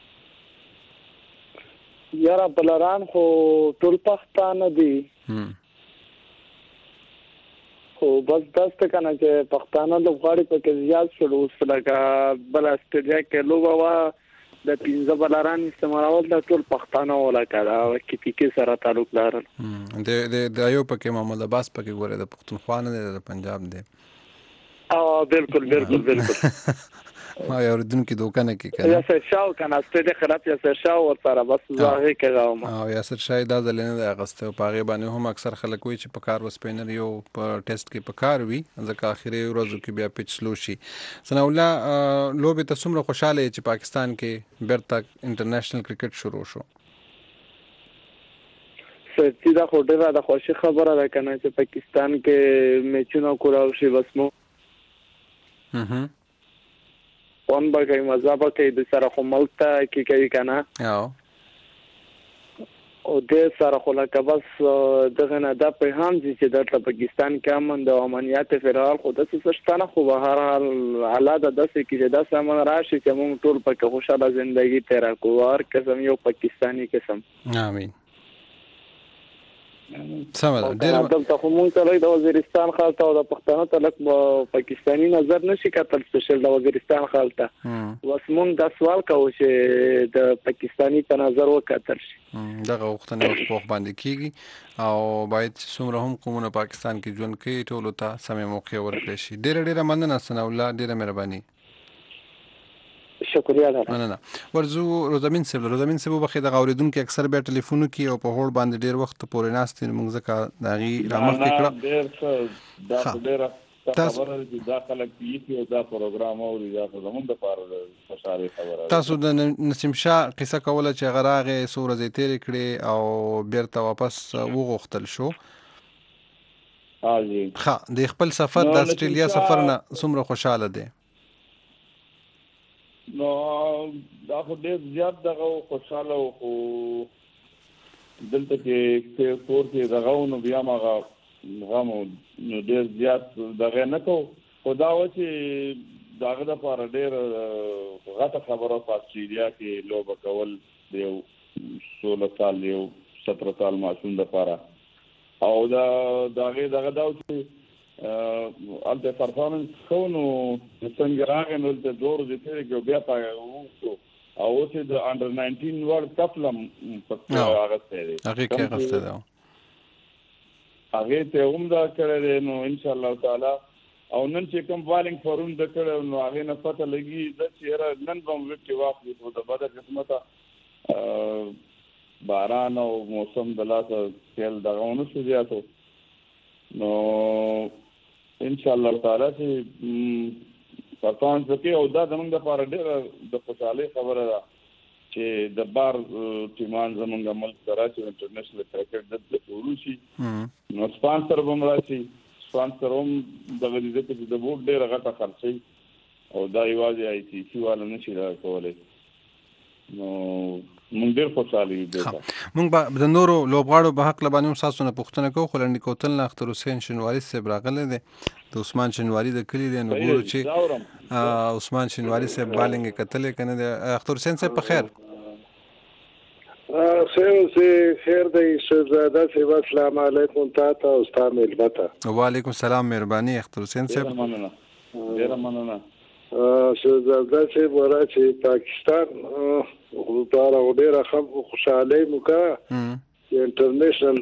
یاره بلران خو ټول پښتانه دي خو بس داسته کنه چې پښتانه لوبغاړي په کې زیات شول اوس لکه بل استرالیا کې لوبه وا د پینځه بلران استعمالول د ټول پښتانه ولاکه دا کې کې سره تعلق لرل د د د یو پکې محمد عباس پکې ګوره د پښتونخوا نه د پنجاب دی او بالکل بالکل بالکل ما یو دن کې دوکه نه کې کنه یاسر شاو کنه ستې خلاف یاسر شاو ورته بس ظاهر کړم او یاسر شای دا ځلنه د اغسطه په غي باندې هم اکثر خلک وي چې په کار وسپینر یو په ټیسټ کې په کار وي ځکه اخیری ورځو کې بیا پیچ سلو شي ثنا الله لوبه ته څومره خوشاله چې پاکستان کې بیرته انټرنیشنل کرکټ شروع شو سرتی دا خو ډیره د خوشي خبره ده کنه چې پاکستان کې میچونه کولاو شي بس مو اها اون باګي مزه باګي د سره خو ملک ته کې کوي کنه او او د سره خو لکه بس دغه نه د په هم چې د پاکستان کې امن د امنیت فدرال خو د سستانه خو به هر حال حالات د څه کې د سامان راشي چې موږ ټول په خوشاله ژوندۍ تیر کوو هر قسم یو پاکستانی قسم امين سمه ډیر دلته خو مونږ ته د وزیرستان خالته او د پښتنو تلک پاکستانی نظر نشي کتل سپیشل د وزیرستان خالته وس مونږ د سوال کوو چې د پاکستانی په نظر وکتل شي دغه وختونه وخت باندې کیږي او باید څومره هم قومونه پاکستان کې ژوند کوي ټول ته سمې موقع ورکړي شي ډیر ډیر مننه سنا الله ډیر مهرباني شکریہ ده نه نه ورزو روزمین سیب روزمین سیب بخې د غوریدونکو اکثر به ټلیفون کې او په هوړ باندې ډیر وخت پورې ناست موږ ځکه داغي رامخ کې کړه ډیر څه دا ډیر خبره دي دا خلک پیږي او دا پروګرام او دا زمونږ د پاره خوشاله خبره تاسو د نسیم شاه قصه کوله چې غراغه سورې تیر کړي او بیرته واپس وغوښتل شو حاجی ها د خپل سفر د استرالیا سفر نه څومره خوشاله دي نو دا خو ډېر زیات دغه خوشاله او دلته کې کور کې دغه نو بیا ماغه غم نو ډېر زیات دغه نه کو خدا و چې داغه د پاره ډېر غټه خبره په استرالیا کې لوبه کول دیو سولہ سال یو سترہ سال معصوم د پاره او دا دغه دغه دا چې الته پرفورمنس خو نو څنګه راغی نو د دور د تیر کې بیا پاګو او اوس د انډر ناینټین ورلد کپ لم پکې راغسته دی هغه کې راغسته ده هغه ته هم دا کړل نو ان شاء الله تعالی او نن چې کوم بالینګ فورم د کړو نو هغه نه پته لګي د چیرې نن به وکټ واخلي په د بده قسمت باران او موسم د لاسه تل دغه ونه سوجاتو نو ان شاء الله تعالی چې پاتون ځکه او دا زمونږ د لپاره ډېر د خوشاله خبره ده چې د بار ټیمان زمونږ ملک کراچي انټرنیشنل کرکټ د پروسي نو سپانسر به مراشي سپانسر هم دغه دې چې د بوټ ډېر غټه خرڅي او دا یوازې آی سی سی والا نشي راکولای نو مونږ ډېر خوشاله یو مونږ د نورو لوبغاړو په حق لبانې هم تاسو نه پوښتنه کوو خو لنډي کوتل نه اختر حسین شنواري صاحب راغلی دی د عثمان شنواري د کلی دی نو ګورو چې عثمان شنواري صاحب بالینګ کتلې کنه دی اختر حسین صاحب په خیر خیر سي خیر دی شهزاده صاحب السلام علیکم تاسو او استاد ملبته وعلیکم السلام مهرباني اختر حسین صاحب مننه ډیر مننه شهزاده صاحب ورته پاکستان غوړه ډیره خوشاله موکا انټرنیشنل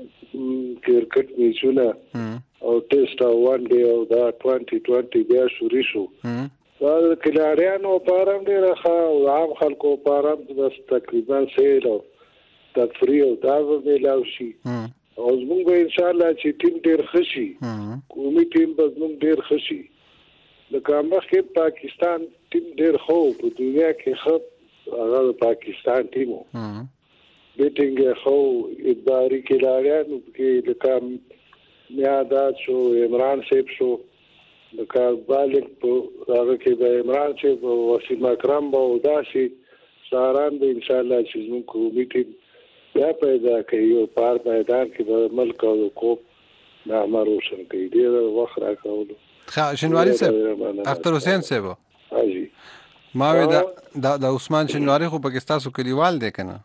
کرکټ میچونه او ټیسټ او وان ډے او دا عشرين عشرين بیا شروع شو دا کلاریانو پارم ډیره ښه او عام خلکو پارم بس تقریبا سیل او تفریح او دا ویلاو شي او زموږ ان شاء الله چې ټیم ډیر خشي قومي ټیم به زموږ ډیر خشي لکه مخکې پاکستان ټیم ډیر خو په دنیا کې خو هغه پاکستان ټیمو بیټینګ خو اداري کلاریانو کې لکه میادات شو عمران صاحب شو لکه بالغ په هغه کې به عمران صاحب او وسیم اکرم به داسي ساران به ان شاء الله چې موږ قومي ټیم بیا پیدا کوي او پار میدان کې به ملک او کوپ نامه روشن کوي ډېر وخت راکولو شنواري صاحب اختر حسین صاحب حاجی ما وی دا د عثمان شنواري خو پاکستان سو کلیوال دی کنه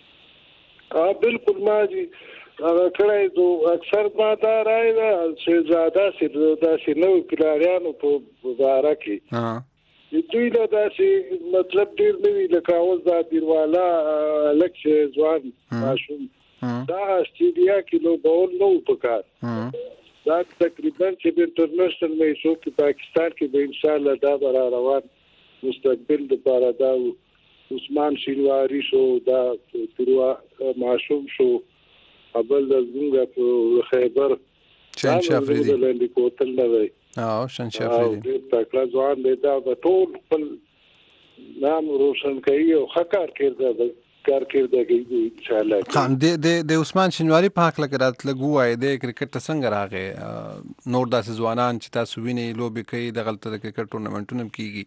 ها بالکل ما جی هغه کړای دو اکثر ما دا راي دا شهزاده سي دا سي نو کلاریانو په بازار کې ها دوی له داسې مطلب ډیر نه وی لکه اوس دا دیروالا لکه ځوان ماشوم دا استرالیا کې نو بول نو پکار دا تقریبا چې د انټرنیشنل میچو کې پاکستان کې به ان شاء الله دا بر روان مستقبل لپاره دا عثمان شینواری شو دا تروا ماشوم شو ابل زنګ په خیبر چن شافریدي لاندې کوتل نه وي او شن شافریدي دا تکړه ځوان دی دا ټول خپل نام روشن کوي او خکار کړی کار کړی ان شاء الله خان د د عثمان شینواری په حق لګرات لګوای د کرکټ څنګه راغی نور داسې ځوانان چې تاسو ویني لوبي کوي د غلطه د کرکټ ټورنمنټونو کیږي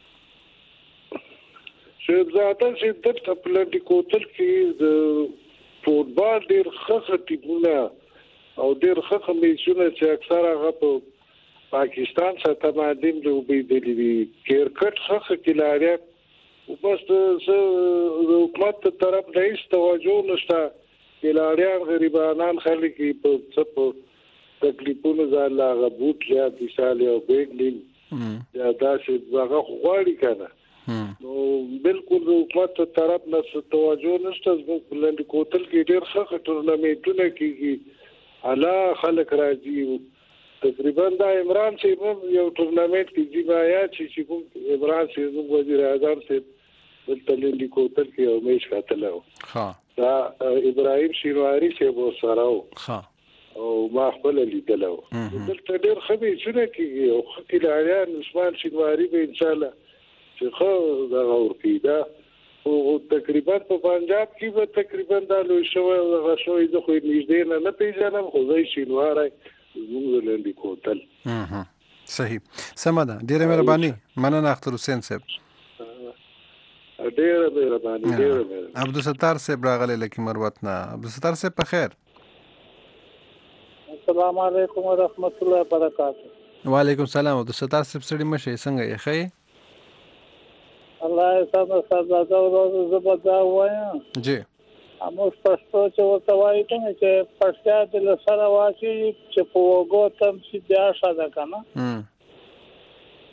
شهزاده چې د خپل کوتل کې د فوټبال ډېر ښه ټیمونه او ډېر ښه میچونه چې اکثر هغه په پاکستان سره تمادیم لوبي دي کرکټ ښه کلاریان او بس د حکومت طرف نه هیڅ توجه نشته کلاریان غریبانان خلک په څه په تکلیفونو ځان لا غبوت یا مثال او بیګلین یا داسې هغه غواړي کنه نو بالکل حکومت طرف نه توجه نشته زموږ بلند کوتل کې ډېر ښه ټورنمنټونه کیږي اعلی خلک راځي تقریبا دا عمران صاحب یو ټورنمنټ کې جیبایا چې کوم عمران صاحب وزیر اعظم صاحب دلته لندې کوتل کې یو میچ کاتلو ها دا ابراهيم شینواری صاحب سره ها او ما خپل لیدلو دلته ډېر خبي شنو کیږي او خلک عثمان شینواری به ان شاء الله چې خو دا ورکیدا او تقریبا په پنجاب کې به تقریبا دا لوي شوی او هغه شوی زه خو نږدې نه نه پیژنم خو زه شینواری زموږ لاندې کوتل ها صحیح سمه ده ډیره مهرباني مننه اختر حسین صاحب ډیره مهرباني ډیره مهرباني عبدالستار صاحب راغلی لکه مروت نه عبدالستار صاحب په خیر السلام علیکم ورحمت الله وبرکاته وعلیکم السلام عبدالستار صاحب سړي مشه څنګه یې ښه الله سبحانه سبحانه ورو زبدا وایم جی موږ پښتو چې ورته وایو چې پښتیا د سره واچي چې په وګو تم چې بیا شاده کنه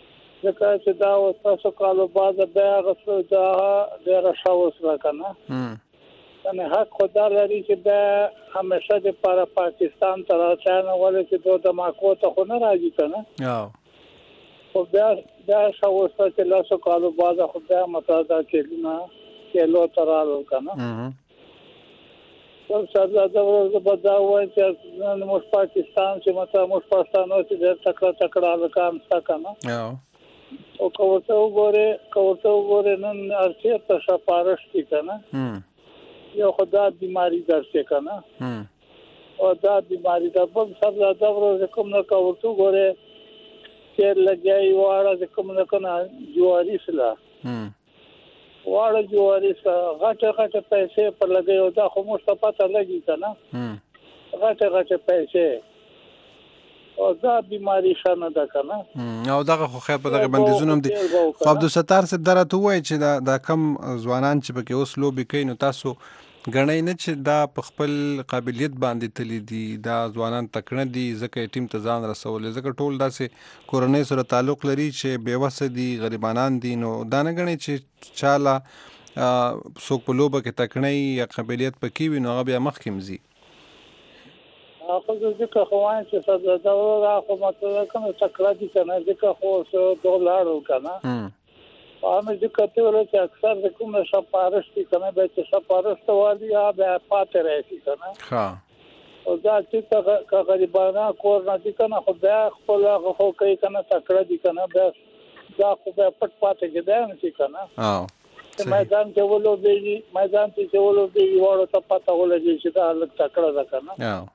ځکه چې دا اوس تاسو کالو بعد بیا غوښتل دا ډېر شاوس راکنه نه حق خدا لري چې دا همیشه د پر پاکستان تر اچانه ولې چې دوه د ماکو ته خو نه راځي کنه او خو بیا دا شاوس چې لاسو کالو بعد خدای متعدا کېدنه کې لو ترالو کنه ول سره دا ورځ په دا وایي چې نن موږ پاکستان چې مته موږ پاکستانو چې د تکړه تکړه کار څه کنه او کوته وګوره کوته وګوره نن ارچه ته شپارش دي کنه یو خدای بیماری درته کنه او دا بیماری دا په سره دا ورځ کوم نه کوته وګوره چې لګي واړه کوم نه کنه جواری سلا واړه جواری سره غټه غټه پیسې پر لګي او دا خو مو پته لګي کنه غټه غټه پیسې او دا بیماری شانه ده کنه او دغه خو خیر په دغه بندیزونه دي خو عبدالستار صاحب درته وایي چې دا د کم ځوانان چې پکې اوس لوبي کوي نو تاسو غنئ نه چې دا په خپل قابلیت باندې تللی دي دا ځوانان تکړه دي ځکه ټیم ته ځان رسول ځکه ټول داسې کورنۍ سره تعلق لري چې بیوسه دي غریبانان دي نو دا نه غنئ چې چاله څوک په لوبه کې تکړه یا قابلیت پکې وي نو هغه بیا مخکې مزي اخو ځکه خو وایي چې صدا دا راخو ماته کوم تکړه دي کنه ځکه خو څو ډالر کنه هغه ځکه ته ورته چې اکثر د کوم شپارش دي کنه به چې شپارش ته والی یا به پاتې راځي کنه ها او دا چې کا غریبانه کور نه دي کنه خدای خپل هغه خو کوي کنه تکړه دي کنه به دا خو به پټ پاتې کېدای نه شي کنه او میدان کې ولو دی میدان کې ولو دی وړو ته پته ولګي چې دا لږ تکړه ده کنه او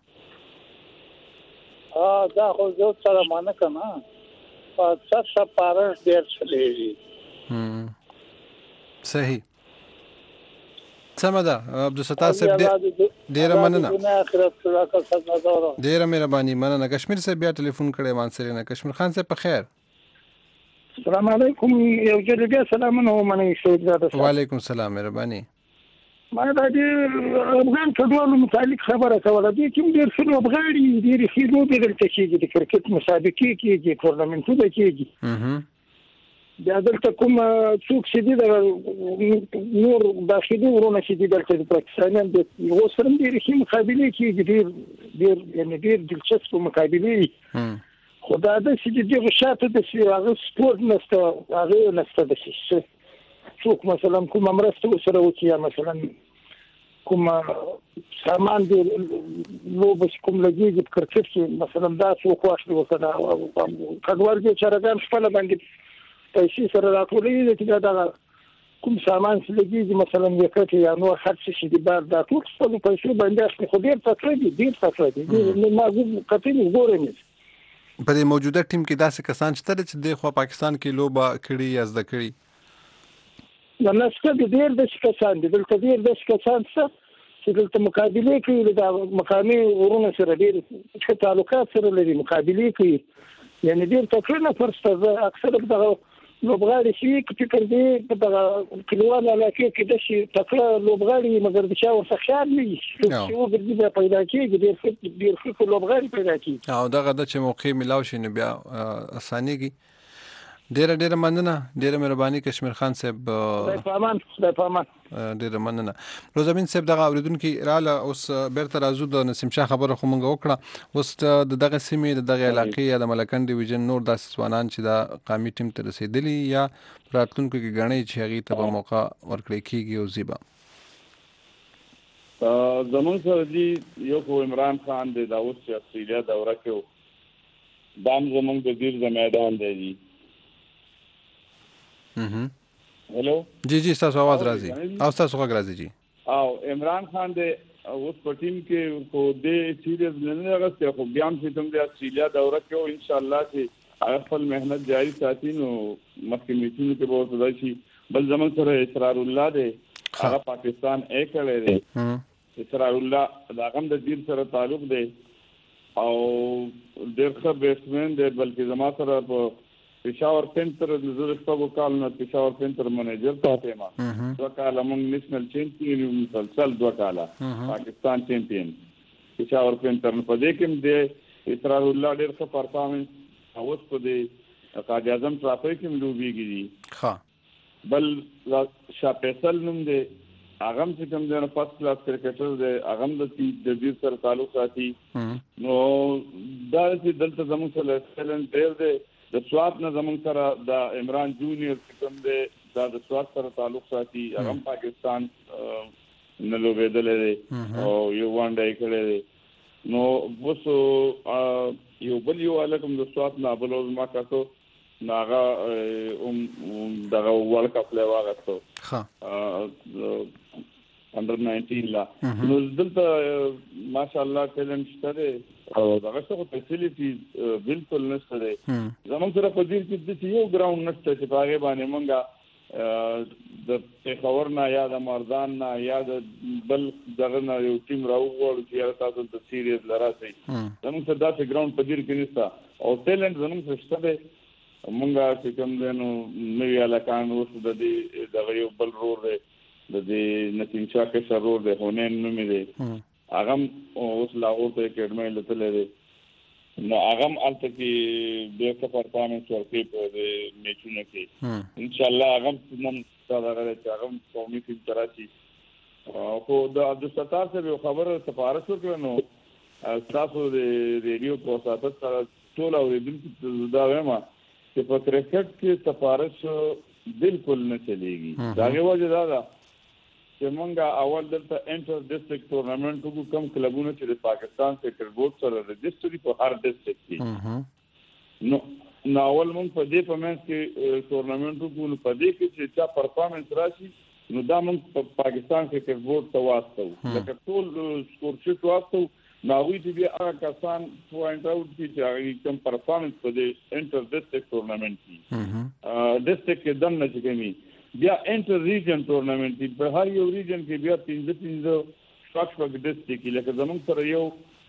ها دا خو زه سره مانه کنه په څه شپارش ډیر چلیږي هم صحیح سمه ده عبدالستار صاحب ډیره مننه ډیره مهرباني مننه کشمیر صاحب بیا ټلیفون کړی مان سره نه کشمیر خان صاحب په خیر السلام علیکم یو ځل بیا سلامونه ومنئ شهزاده وعلیکم السلام مهرباني ما دا دې افغان کډوالو متعلق خبره کوله دي کوم ډیر څه لوبغاړي ډیر ښه لوبې دلته کېږي د کرکټ مسابقې کېږي ټورنمنټونه کېږي بیا دلته کوم څوک چې دي د نور داخلي ورونه چې دي دلته د پاکستانیان د یو سره ډېر ښې مقابلې کېږي ډېر ډېر یعنې ډېر دلچسپه مقابلې خو دا ده چې د دغه شاته د هغه سپورټ نشته هغه نشته د څه څوک مثلا کوم مرسته سره وکړي یا مثلا کوم سامان دی لوبس کوم لګيږي په کرکټ کې مثلا دا څوک واخلي وکړه کډوال کې چرګان خپل باندې پیسې سره راټولېږي چې دا کوم سامان چې لګيږي مثلا وکړي یا نو هر څه چې دی بار دا ټول خپل پیسې باندې اخلي خو ډېر تکړه دي ډېر تکړه دي نو ما کتل ګورم په دې موجوده ټیم کې داسې کسان چې چې د خو پاکستان کې لوبه کړي یا زده کړي نو نشته د ډېر د کسان دي دلته ډېر د کسان چې دلته مقابله کوي د مقامي ورونه سره ډېر ښه تعلقات سره لري مقابله کوي یعنی ډېر تکړه نه فرسته اکثر دغه لوبغاړي چې فکر دی دغه کلیوال علاقې کې د شي تکړه لوبغاړي مګر د چا ورڅخه خیال نه وي چې و ګرځي پیدا کېږي ډېر ښه ډېر ښه لوبغاړي پیدا کېږي او دغه د چې موقع ملاو شي نو بیا اسانيږي ډیره ډیره مننه ډیره مهرباني کشمیر خان صاحب خدای پامان خدای پامان ډیره مننه روزامین صاحب دغه اوریدونکو رااله اوس بیرته راځو د نسیم شاه خبره خو مونږ وکړه اوس د دغه سیمې د دغه علاقې یا د ملکن ډیویژن نور د ځوانان چې د قومي ټیم ته رسیدلی یا راتلونکو کې غنۍ چې هغه ته به موقع ورکړي کیږي او زیبا زمون سره دی یو کو عمران خان د داوود چې استرالیا دوره کې دام زمون د دیر د میدان دی هلو جی جی تاسو आवाज راځي او تاسو غږ راځي جی او عمران خان د اوس په ټیم کې کو د سیریز نه راغسته خو بیا هم چې تم د استرالیا دوره کې او ان شاء الله چې خپل مهنت جاری ساتي نو مخکې میټینګ کې به وځي شي بل زمون سره اسرار الله دی هغه پاکستان اې کړی دی اسرار الله دا هم د دیر سره تعلق دی او ډېر ښه بیټسمن دی بلکې زما سره په پېښور پینتر د زړه په کال نه پېښور پینتر منیجر پاتې ما دوه کال موږ نېشنل چمپیون یو مسلسل دوه کال پاکستان چمپیون پېښور پینتر په دې کې د اسرار الله ډېر ښه پرفارمنس اوس په دې قائد اعظم ټرافي کې ملوبيږي دي. ها بل شاه فیصل نوم دی هغه هم چې کوم دی فرست کلاس کرکټر دی هغه هم د دې سره تعلق ساتي. نو دا چې دلته زموږ سره ایکسلنټ ډیر دی. د سوات نه زموږ سره د عمران جونیور چې کوم دی دا د سوات سره تعلق ساتي هغه هم پاکستان نه لوبېدلی دی او یو وانډه یې کړی دی. نو اوس یو بل یو هلک هم د سوات نه بل زما کاکو نو هغه دغه ورلډ کپ لی واغېستو انډر ناینټین لا. نو دلته ماشاءالله ټیلنټ شته دی او دغه څه فیسیلیټیز بالکل نشته دی. زموږ سره په دې کې داسې یو ګراؤنډ نشته چې په هغې باندې موږ د پېښور نه یا د مردان نه یا د بل دغه نه یو ټیم راوغواړو چې یاره تاسو دلته سیریز له راسئ. زموږ سره داسې ګراؤنډ په دیر کې نشته او ټیلنټ زموږ سره شته دی. مونږ چې کوم دی نو نوي هلکان اوس د دې دغه یو بل رور دی د دې نسیم شاه کشر رور دی هونین نومې دی هغه هم اوس لاهور ته اکیډمۍ له تللی دی. نو هغه هم هلته کې ډېر ښه پرفارمنس ورکوي په دې میچونو کې. انشاءالله هغه هم نن دا دغه دی چې هغه هم قومي ټیم ته راشي. خو د عبدالستار صاحب یو خبره سفارش وکړه نو ستاسو د ریډیو په وساطت سره ټول اورېدونکي ته دا وایم چې په کرکټ کې سفارش بالکل نه چلیږي. د هغې وجه دا ده چې موږ اول دلته انټر ډسټرکټ ټورنامنټ وکړو کوم کلبونه چې د پاکستان کرکټ بورډ سره رجسټر دي په هر ډسټرکټ کې. نو نو اول موږ په دې په منځ کې ټورنامنټ وکړو. نو په دې کې چې چا پرفارمنس راشي نو دا موږ په پاکستان کرکټ بورډ ته واستوو لکه ټول سکور شیټ واستوو. نو هغوی چې بیا هغه کسان پوینټ آوټ کړي چې هغوی کوم پرفارمنس په دې انټر ډسټرکټ ټورنامنټ کې ډسټرکټ کې دننه چې کوي بیا انټر ریجن ټورنامنټ کې په هر یو ریجن کې بیا پنځه پنځه شپږ شپږ ډسټرکټ کې لکه زموږ سره یو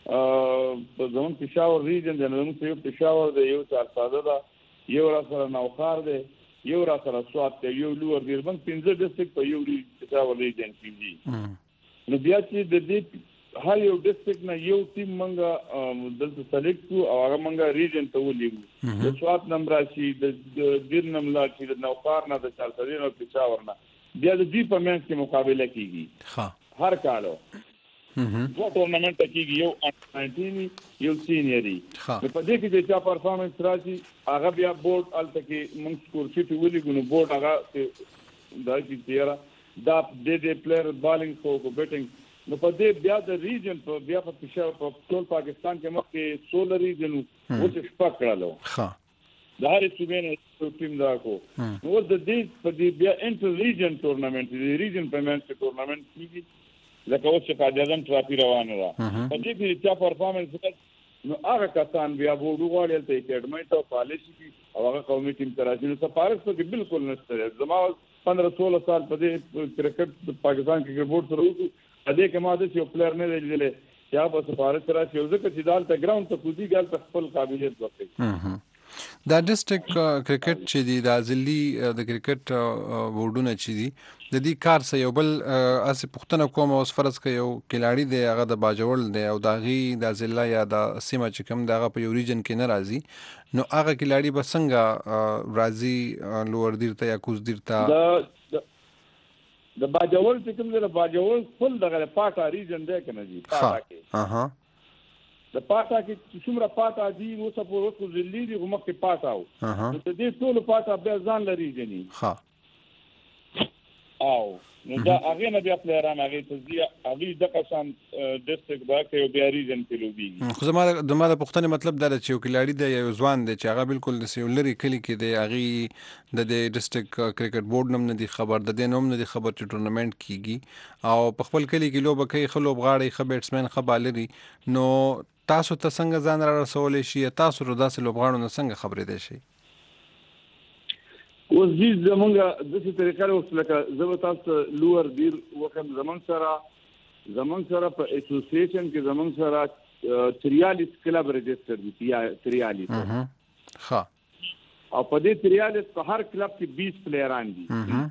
زموږ پېښور ریجن دی زموږ سره یو پېښور دی یو چارساده ده یو را سره نوخار دی یو را سره سوات دی یو لوړ دیربند پنځه ډسټرکټ په یو پېښور ریجن کې دي. نو بیا چې د دې هر یو ډسټرکټ نه یو ټیم موږ دلته سلیکټ کړو او هغه موږ ریجن ته ولېږو. د سوات نم راشي د دیر نم راشي د نوخار نه د چارسدې نه پېښور نه بیا د دوی په منځ کې مقابله کېږي هر کال. دوه ټورنامنټ کېږي یو انډر ناینټین یو سینیري. نو په دې کې چې چا پرفارمنس راشي هغه بیا بورډ هلته کې موږ سکور شیټ ولېږو. نو بورډ هغه دا چې تیاره دا دې دې پلیئر بالینګ خو بیټینګ. نو په دې بیا د ریجن په بیا په پېښور په ټول پاکستان کې مخکې څوله ریجن اوس شپږ کړلو د هرې صوبې نه ټیم دا کو. نو اوس د دې په دې بیا انټر ریجن ټورنامنټ د ریجن په منځ کې ټورنامنټ کېږي لکه اوس چې قائد اعظم ټرافي روانه ده. په دې کې چا پرفارمنس نو هغه کسان بیا بورډ وغواړي هلته اکیډمۍ ته پالیسي کړي او هغه قومي ټیم ته راشي. نو سفارش پکې بالکل نشته دی. زما پندرہ سولہ سال په دې کرکټ پاکستان کرکټ بورډ سره وکړو په دې کې ما داسې یو پلیئر نه دی لیدلی چې هغه به سفارش ته راشي او ځکه چې دا هلته ګراؤنډ ته کوزېږي هلته خپل قابلیت وښیي. دا ډسټرکټ کرکټ چې دی دا ضلعي د کرکټ بورډونه چې دي د دې کار څه یو بل هسې پوښتنه کوم اوس فرض که یو کلاړي دی هغه د باجوړ دی او د هغې دا ضلع یا دا سیمه چې کوم د هغه په یو ریجن کې نه راځي نو هغه کلاړي به څنګه راځي لوړ دیر ته یا کوزدیر ته؟ د باجوړ چې کوم دی د باجوړ خپل دغه پاټا ریجن دی که نه دي پاټا کې د پاټا کې چې څومره پاټا دي اوس په اوس ضلعي دي خو مخکې پاټا و نو د دې ټولو پاټا بیا ځان له ریجني او نو دا هغې نه بیا پلیران هغې ته ځي هغوی دغه شان ډسټرکټ به کوي او بیا ریجن کې لوبېږي. خو زما زما د پوښتنې مطلب دا ده چې یو کلاړي دی یا یو ځوان دی چې هغه بالکل داسې یو لرې کلي کې دی هغې د دې ډسټرکټ کرکټ بورډ نه هم نه دي خبر د دې نه هم نه دي خبر چې ټورنامنټ کېږي او په خپل کلي کې لوبه کوي ښه لوبغاړی ښه بیټسمین ښه بالري نو تاسو ته څنګه ځان را رسولی شي یا تاسو له داسې لوبغاړو نه څنګه خبرېدی شئ؟ اوس دې زمونږ داسې طریقه ده اوس لکه زه به تاسو ته لوور دیر وکړم زمونږ سره زمونږ سره په اسوسیشن کې زمونږ سره تریالیس کلب رجسټر دي تریالیس او په دې تریالیس په هر کلب کې بیس پلیران دي.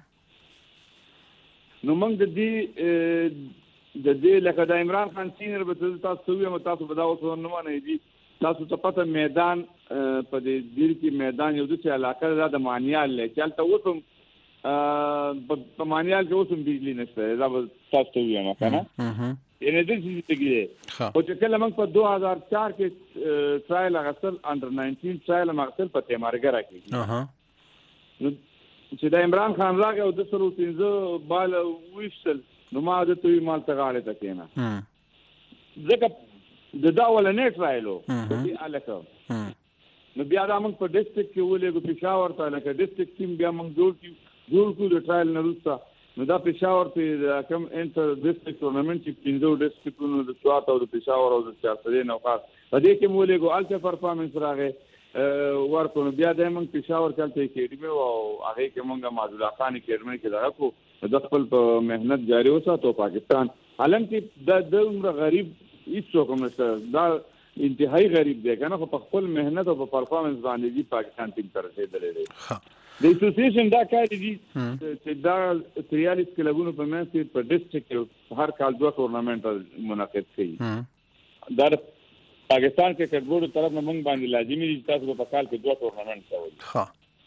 نو موږ د دې د دې لکه د عمران خان سینیر به تاسو ته ویم تاسو به دا اوس نه منئ دي تاسو ته پته میدان په دې دیر کې میدان یو د علاقه ده د مانیال له چلته وسم په مانیال کې وسم بجلی نشته دا تاسو ته وایم کنه یعنی د دې څه او چې کله موږ په دوه هزار چار کې ټرایل غسل انډر ناینټین ټرایل مغسل په تیمارګرا کې اها نو چې د عمران خان راغی او د سرو پنځه بال ویشل نو ما د توي مال تغاړه تکینا ځکه د دا ولنې ټرایلو په الکه نو بیا دا موږ په ډیسټریکټ کې ولېګو پېښور ته لکه ډیسټریکټ ټیم بیا موږ جوړ کړو جوړ کړو د ټرایل نه وروسته نو دا پېښور ته کوم انټر ډیسټریکټ ټورنمنت چې پنځو ډیسټریکټونو د سوات او د پېښور او د چارسدې نو خاص په دې کې ولېګو الټا پرفارمنس راغی ورکو نو بیا د موږ پېښور چلته اکیډمي او هغه کې موږ ماجولا خان اکیډمي کې راکو د خپل په مهنت جاری وساتو پاکستان حالانکه د دومره غریب هیڅوک هم نشته دا انتهایی غریب دی کنه خو په خپل مهنت او په پرفارمنس باندې دی پاکستان ټیم تر رسیدلې دی د اسوسییشن دا کار دی چې دا تریالیس کلبونو په منځ کې په ډیسټریکټ هر کال دوه ټورنمنټ منعقد کړي دا پاکستان کې کرکټ طرف نه موږ باندې لازمي دي تاسو په کال کې دوه ټورنمنټ کوئ ها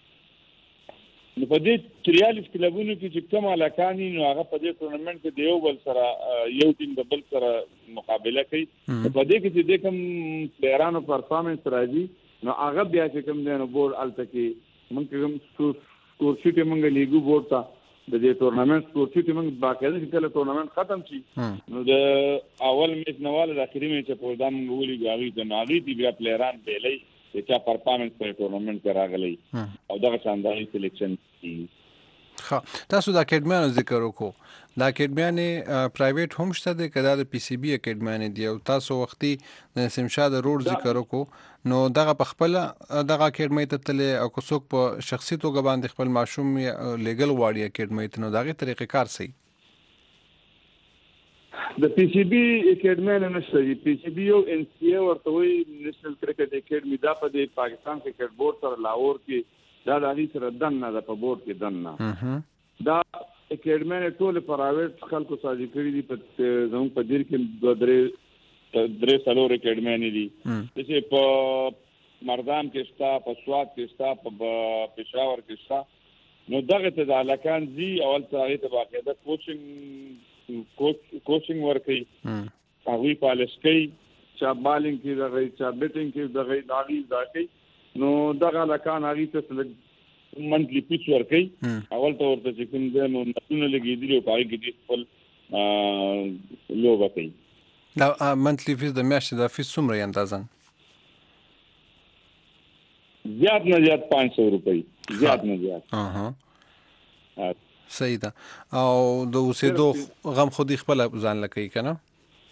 نو په دې تریالیس کلبونو کې چې کوم علاقانی نو هغه په دې ټورنمنت کې دیو بل سره یو ټیم د بل سره مقابله کوي په دې کې چې کوم پلیرانو پرفارمنس راځي نو هغه بیا چې کوم دی نو بورډ الته کې موږ کوم سکور شیټ موږ لیګو بورډ ته د دې ټورنمنت سکور شیټ موږ باقاعده چې کله ټورنمنت ختم شي نو د اول میچ نواله د اخري میچ په دام غولي غاوي د ناغي دی بیا پلیران بیلې چې چا پرفارمنس په ټورنمنت کې راغلی او دا شانداري سلیکشن دي ها تاسو د اکیډمیانو ذکر وکړو د اکیډمیانې پرایویټ هم شته د کدا د پی سی بی اکیډمیانې دی او تاسو وختي د نسیم شاه د روډ ذکر وکړو نو دغه په خپل دغه اکیډمي ته تل او کوڅوک په شخصي توګه باندې خپل ماشوم لیګل واړی اکیډمي ته نو دغه طریقې کار سي د پی سی بی اکیډمي نه نشته دی پی سی بی یو ان سی ای ورته وی نېشنل کرکټ اکیډمي دا په د پاکستان کرکټ بورډ سره لاهور کې دا د هغې سره دننه ده په بورډ کې دننه دا اکیډمي نه ټول پرایویټ خلکو سازي کړي دي په زموږ په دیر کې دوه درې درې څلور اکیډمي نه دي چې په مردان کې شته په سوات کې شته په پېښور کې شته نو دغه ته د علاقان زی اول ته هغې ته باقاعده کوچنګ کوچنګ ورکوي هغوی پالش کوي چا بالینګ کې دغه چا بیټینګ کې دغه هغې دا کوي نو دغه علاقان هغې ته منتلی پیس ورکوي اول ته ورته چې کوم دی نو نسونه لګېدلي او په هغې کې دې خپل لوبه کوي دا منتلی فیس د میاشتې دا فیس څومره یې اندازن زیات نه زیات پانچ سو روپۍ زیات نه زیات صحیح ده او د اوسېدو غم خودي خپل ځان لکوي که نه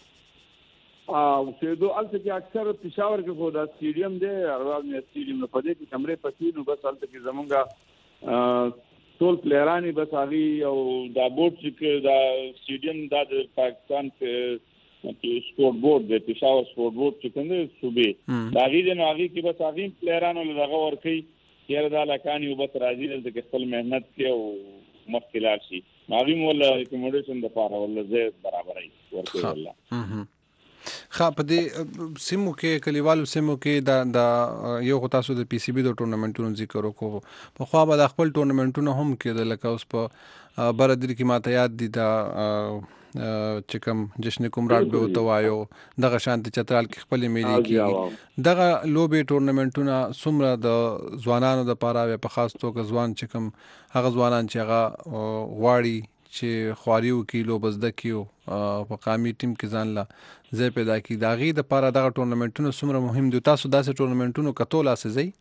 اوسېدو هلته کې اکثر پېښور کې خو دا سټیډیم دی ارواز مې سټیډیم نو په دې کې کمرې پکې نو بس هلته کې زمونږ ټول پلیرانې بس هغې او دا بورډ چې دا سټیډیم دا د پاکستان سپورټ بورډ دی پېښور سپورټ بورډ چې کوم دی صوبې د هغې دی نو هغې کې بس هغې پلیرانو له دغه ورکوي چېرې دا هلکان یو بس راځي دلته کې خپل محنت کوي او مخکې لاړ شي هغوی مو له اکوموډیشن دپاره ولا ځای برابروي ورکوي ولا ښه په دې سیمو کې کلیوالو سیمو کې دا د یو خو تاسو د پی سی بي د ټورنمنټونو ذکر وکړو پخوا به د خپل ټورنمنټونه هم کېدل لکه اوس په بره دیر کې ماته یاد دي دا چې کوم جشن کومراټ به ورته وایو دغه شانتې چترال کې خپلې میلې کېږي دغه لوبې ټورنمنټونه څومره د ځوانانو دپاره په خاص توګه ځوان چې کوم هغه ځوانان چې هغه غواړي چې خواري وکړي لوبه زده کړي په قامي ټیم کې ځان له ځای پیدا کړي د هغې دپاره دغه ټورنمنټونه څومره مهم دي تاسو داسې ټورنمنټونو کتو لاسې ځئ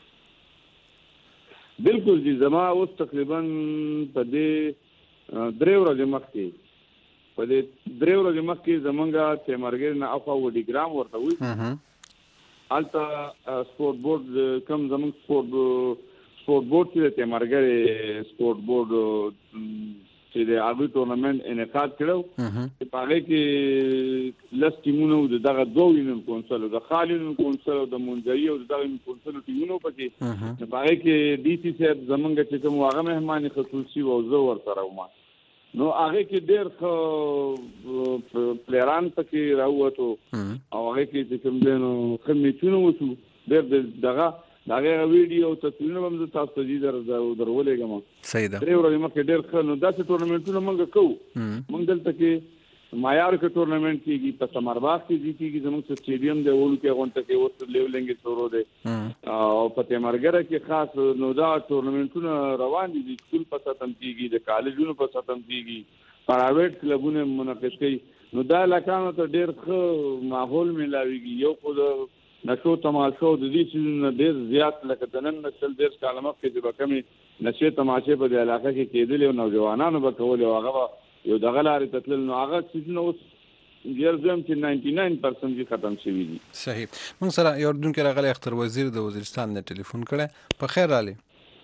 بالکل جی زما اوس تقریبا په دې درې ورځې مخکې په دې درې ورځې مخکې زمونږ تیمارګر نه اخوا وډیګرام ورته وي هلته سپورټ بورډ کوم زمونږ سپورټ سپورټ بورډ چې د تیمارګر سپورټ بورډ چې د هغوی ټورنمنټ انعقاد کړی چې په هغې کې لس ټیمونه وو د دغه دوه یونین کونسلو د خال یونین کونسل او د منځري او د دغه یونین کونسلو ټیمونه پکې نو په هغې کې ډي سي صاحب زمونږ چې کوم هغه مهمان خصوصي و او زه ورسره وم نو هغه کې ډېر ښه پلیران پکې راووتو او هغه کې چې کوم دی نو ښه میچونه وشو ډېر دغه د هغې ویډیو او تصویرونه به هم زه تاسو ته ځي در درولېږم صحیح ده درې ورځې مخکې ډېر ښه نو داسې ټورنمنټونه موږ کوو موږ دلته کې معیار کې ټورنمنټ کېږي په ثمرباغ کې ځي کېږي زموږ سټیډیم دی اولو کې غونډه کې اوس لیولینګ شروع دی او په تیمرګره کې خاص نو دا ټورنمنټونه روان دي د سکول په سطح کېږي د کالجونو په سطح کېږي پرایویټ کلبونه منعقد کوي نو دا علاقانو ته ډېر ښه ماحول میلاویږي یو خو د نشو تماشو د دې سیزن ډېر زیات لکه د نن نسل ډېر کاله مخکې چې به کمې نشې تماشې په دې علاقه کې کېدلې او نوجوانانو به کولې او هغه یو دغه لارې ته تلل نو هغه سیزن اوس ډېر زم چې ناینټي ناین پرسنټ یې ختم شوي دي صحیح موږ سره یو اردوونکی راغلی اختر وزیر د وزیرستان نه ټلیفون کړی په خیر رالی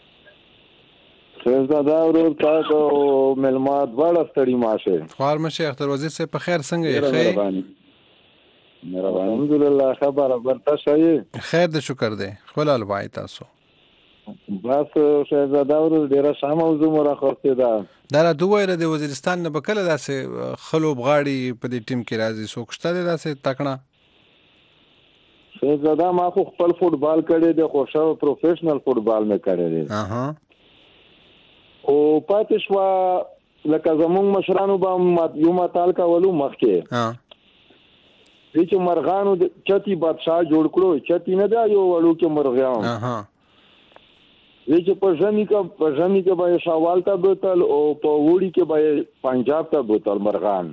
خیرزاده ورور تاسو مېلمه دواړه ستړي ماشه خوار مشه اختر وزیر صاحب په خیر څنګه یې ښه مهرباني الحمدلله خبره برته شوی خیر د شکر دی خپل الوای تاسو بس شهزاده ورور ډیره ښه موضوع مو راخوستې ده دا راته وویله د وزیرستان نه به کله داسې ښه لوبغاړي په دې ټیم کې راځي څوک شته دی داسې تکړه شهزاده ما خو خپل فوټبال کړی دی خو ښه پروفیشنل فوټبال مې کړی دی خو پاتې شوه لکه زمونږ مشرانو به یو متال کولو مخکې دې چې مرغانو چتی بادشاه جوړ کړو چتی نه دا یو وړوکی مرغیان دې چې په ژمي کې په ژمي کې به شوال ته بوتل او په وړي کې به پنجاب ته بوتل مرغان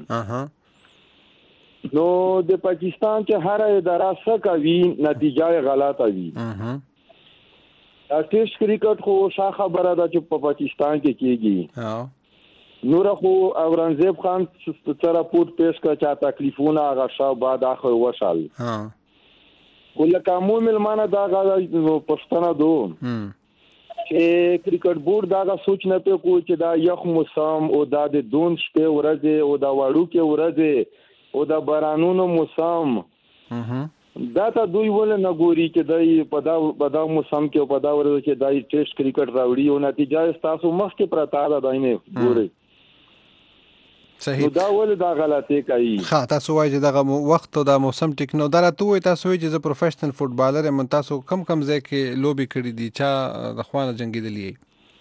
نو د پاکستان چې هر اداره څه کوي نتیجه یې غلطه وي دا ټیسټ کرکټ خو ښه خبره ده چې په پاکستان کې کېږي نور خو اورنګزیب خان څه راپورټ پیش کړ چې تکلیفونه هغه شاو بعد اخر وشال ولکه مو ملمانه دا غواړي پښتنه دو چې کرکټ بورډ دا سوچ نه پې کو چې دا یخ موسم او دا د دون شپې ورځې او دا وړو کې ورځې او دا بارانونو موسم دا ته دوی ول نه ګوري چې دای په دا په دا موسم کې په دا ورځ کې دای ټیسټ کرکټ راوړي او نتیجه تاسو مخ کې پرتا ده دای نه ګوري صحیح دا ول دا غلطي کوي ها تاسو وایي چې دغه وخت او دا موسم ټیکنو دا راته وایي تاسو وایي چې زه پروفیشنل فوټبالر یم تاسو کم کم ځای کې لوبي کړې دي چا د خوانه جنگیدلی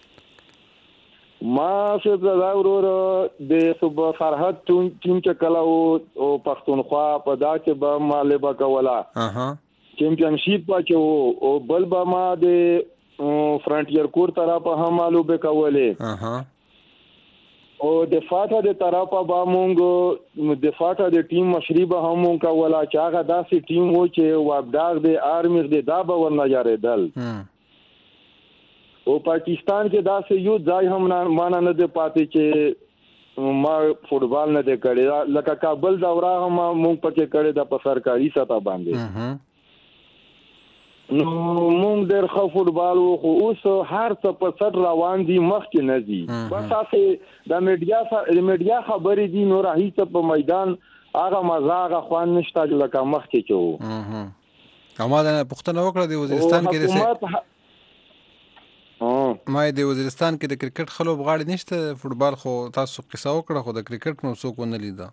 ما څه دا ورور د صبح فرحت ټیم چې کلا او پښتونخوا په دا کې به مالې با کولا اها چیمپیونشیپ پاتې او بل به ما د فرانټیر کور طرف هم مالو به کولې اها او د فاټه د طرفه به مونږ د فاټه د ټیم مشري به هم مونږ کولا چې هغه داسې ټیم و چې وابدار د آرمي د دا به ورنه یاریدل او پاکستان کې داسې یو ځای هم نه مانه نه دی پاتې چې ما فوټبال نه دی کړی لکه کابل دوره هم مونږ پکې کړی د په سرکاري سطح باندې نو مونږ ډېر ښه فوټبال خو اوس هر څه په سټ روان دي مخکې نه دي بس تاسو د میډیا د میډیا خبرې دي نو راهي ته په میدان هغه مزه هغه خوان نشته لکه مخکې چې وو اما دا پښتنه وکړه د وزیرستان کې د ما د وزیرستان کې د کرکټ خلوب غاړي نشته فوټبال خو تاسو قصه وکړه خو د کرکټ نو څوک ونه لیدا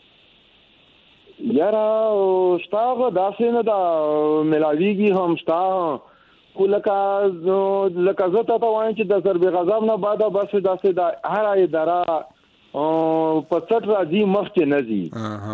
یاره شتاغه داسې نه دا ملاویږي هم شتا خو لکه لکه زه ته ته وایم چې د ضرب غضب نه بعد بس داسې د هر اداره په سټ راځي مخکې نه ځي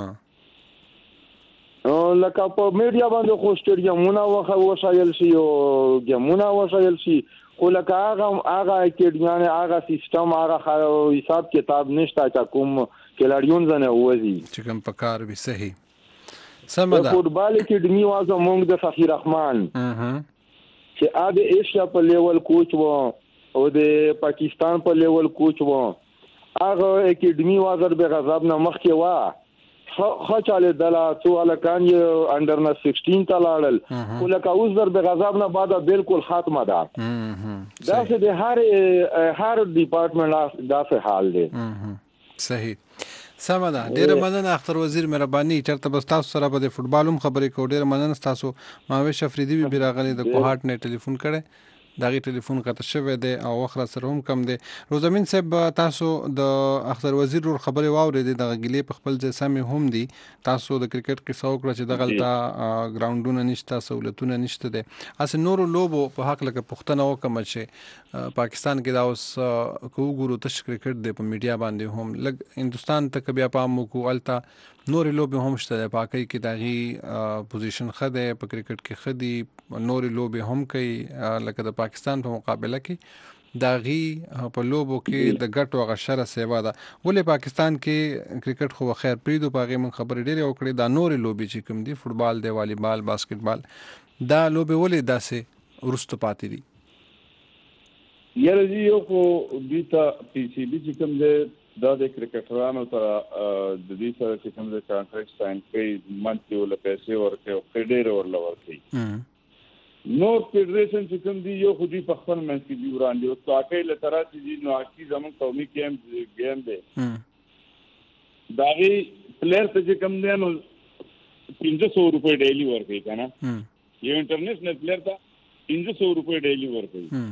لکه په میډیا باندې خو سټیډیمونه وشایل شي او ګیمونه وشایل شي خو لکه هغه هغه اکیډمیان هغه سیستم هغه حساب کتاب نشته چې کوم کلاریون زنه وځي چې کوم په کار به صحیح سمدا فوټبال اکیډمي وازه مونږ د فخر رحمان چې ا د ایشیا په لیول کوچ وو او د پاکستان په لیول کوچ وو هغه اکیډمي وازه به غضب نه مخ کې وا خو چاله دلا څو الکان یې انډر نه سیکسټین ته لاړل خو لکه اوس در به غضب نه بعد بالکل ختمه ده دا چې د هر هر ډپارټمنټ داسې حال دی صحیح سمدا ډیره مننه اختر وزیر مهرباني چرته بس تاسو سره په فوټبال هم خبرې کو ډیره مننه تاسو ماوي شفریدي به راغلي د کوهات نه ټلیفون کړي دغه ټلیفون قطع شوی دی او وخت سره هم کم دی. روزمین صاحب تاسو د اختر وزیر ور خبرې واورېدې د غلې په خپل ځای سمې هم دي. تاسو د کرکټ قصه وکړه چې دغلته ګراوندونه نشته سہولتونه نشته دي. اس نورو لوبو په حق لکه پښتنه وکم چې پاکستان کې دا اوس کو ګورو تش کرکټ دی په میډیا باندې هم لګ هندستان ته بیا پام وکړو الته نورې لوبې هم شته پاکي کې دغه پوزیشن خده په کرکټ کې خدي نورې لوبې هم کوي لکه د پاکستان په مقابله کې داغي په لوبو کې د ګټو غشره سیوا ده. ولې پاکستان کې کرکټ خو خیر پریدو پاغه من خبرې ډېرې وکړې دا نورې لوبې چې کوم دي فوتبال دی والیبال باسکټبال دا لوبې ولې داسې ورستو پاتې دي؟ یاره یو خو بیتا پی سی بي چې کوم دی دا د کرکټرانو سره د دې سره چې کوم د کانټریکټ ساين کوي منځي ول پیسې ورکوي او ډېر ورل ورکوي. نو فدریشن چې کوم دی یو خو دې په خپل منځ کې دی وړاندې او تاکي له طرح چې نو اکی زمون قومي گیم گیم دی داغي پلیئر ته چې کوم دی نو پنځه سوه روپۍ ډیلی ورکوي کنه یو انټرنیشنل پلیئر ته پنځه سوه روپۍ ډیلی ورکوي.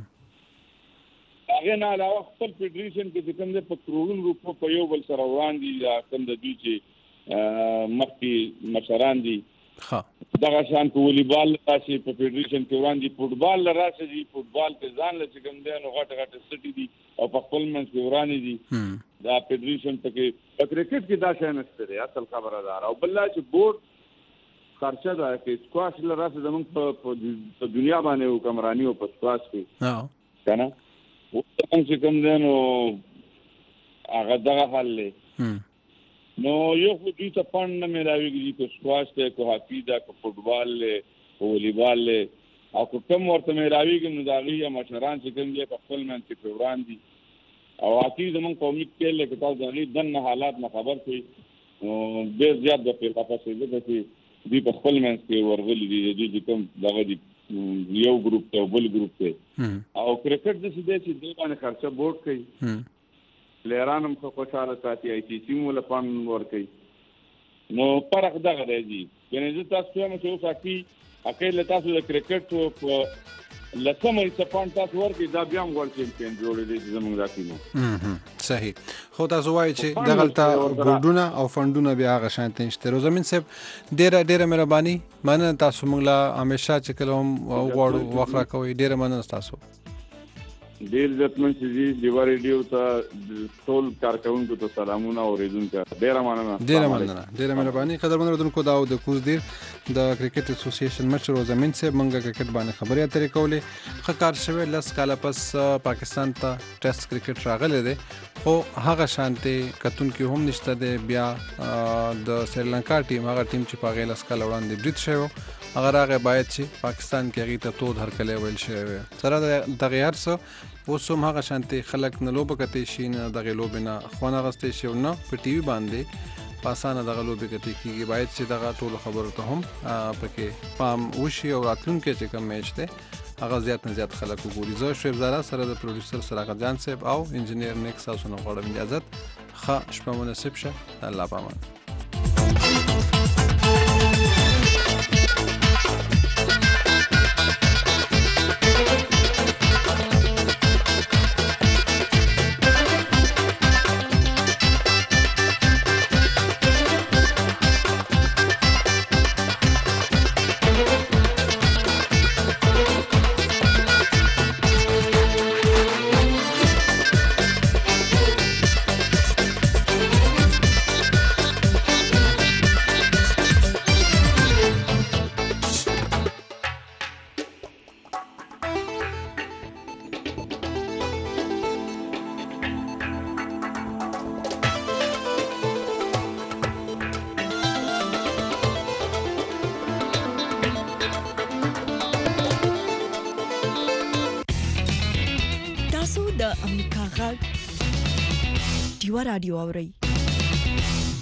هغه نه علاوه خپل فدریشن کې کوم د پکروړون روپو په یو بل سره وړاندې یا کوم د دوی چې مخکې مشران دي ها دغه شان په والیبال راشي په فدریشن کې وړاندې فوتبال راشي دي فوتبال کې ځان له کوم دی نو غټ غټ سټي دي او په خپل منځ کې وړاندې دي دا فدریشن ته کې په کرکټ کې دا شای نشته دی اصل خبره ده. او بل چې بورډ خرچه ده کې سکواش لراسه زموږ په دنیا باندې حکمرانی او په سکواش کې ها کنه وڅنګه چې کوم دی نو هغه دغه حل دی نو یو خو دوی ته پند نه ملاویږي چې سکواش دی که هاکي ده که فوټبال دی که والیبال دی او که کم ورته ملاویږي نو د هغې مشران چې کوم دی په خپل منځ کې پرې وړاندې او هاکي زموږ قومي کھیل دی که تاسو د هغې دننه حالات نه خبر شئ نو ډېر زیات به پرې خفه شئ ځکه چې دوی په خپل منځ کې ورغلي دي د دوی چې کوم دغه دي یو ګروپ ته بل ګروپ ته او کرکټ د څه دی چې دوی باندې خرچه بورډ کوي پلیران هم خوشاله ساتي آی سی سی مو له پام ورکوي نو فرق دغه دی یعنی زه تاسو ته مې اوس اکی اکی له تاسو د کرکټ په لسمه سپان تاسو ورکوي دا بیا هم ورلډ چمپیون جوړې دی زموږ دا ټیم صحیح. خو تاسو وایي چې دغلته بورډونه او فندونه بیا هغه شانتي نشته. روزمین صاحب ډېره ډېره مهرباني مننه تاسو موږ له همیشه چې کله هم وغواړو وخت راکوئ ډېره مننه تاسو. ډېر عزتمن چې دیوا ریډیو ته ټول کارکونکو ته سلامونه اوریدونکو ډېره مننه ډېره مننه ډېره مهرباني. قدرمن اوریدونکو دا د کوز دیر د کرکټ اسوسییشن مشر روزمین صاحب موږ کرکټ باندې خبرې اترې کولې. ښه کار شوی لس کاله پس پاکستان ته ټیسټ کرکټ راغلی دی خو هغه شانتي کتونکي هم نشته دی. بیا د سریلانکا ټیم هغه ټیم چې په هغې لس کاله وړاندې برید شوی هغه راغی باید چې پاکستان کې هغې ته تود هرکلی ویل شوی وی. سره د دغې هر څه اوس هم هغه شانتي خلک نه لوبه کتی شي نه دغې لوبې نه خوند اخیستی شي او نه په ټي وي باندې په اسانه دغه لوبې کتی کېږي. باید چې دغه ټولو خبرو ته هم پکې پام وشي او راتلونکی چې کوم میچ دی هغه زیات نه زیات خلک وګوري. زه شعیب زاده سره د پروډوسر صداقت جان صاحب او انجینیر نیکس تاسو نه غواړم اجازت. ښه شپه مو نصیب شه. الله پامان. د امریکا غږ ډیوا رادیو اورئ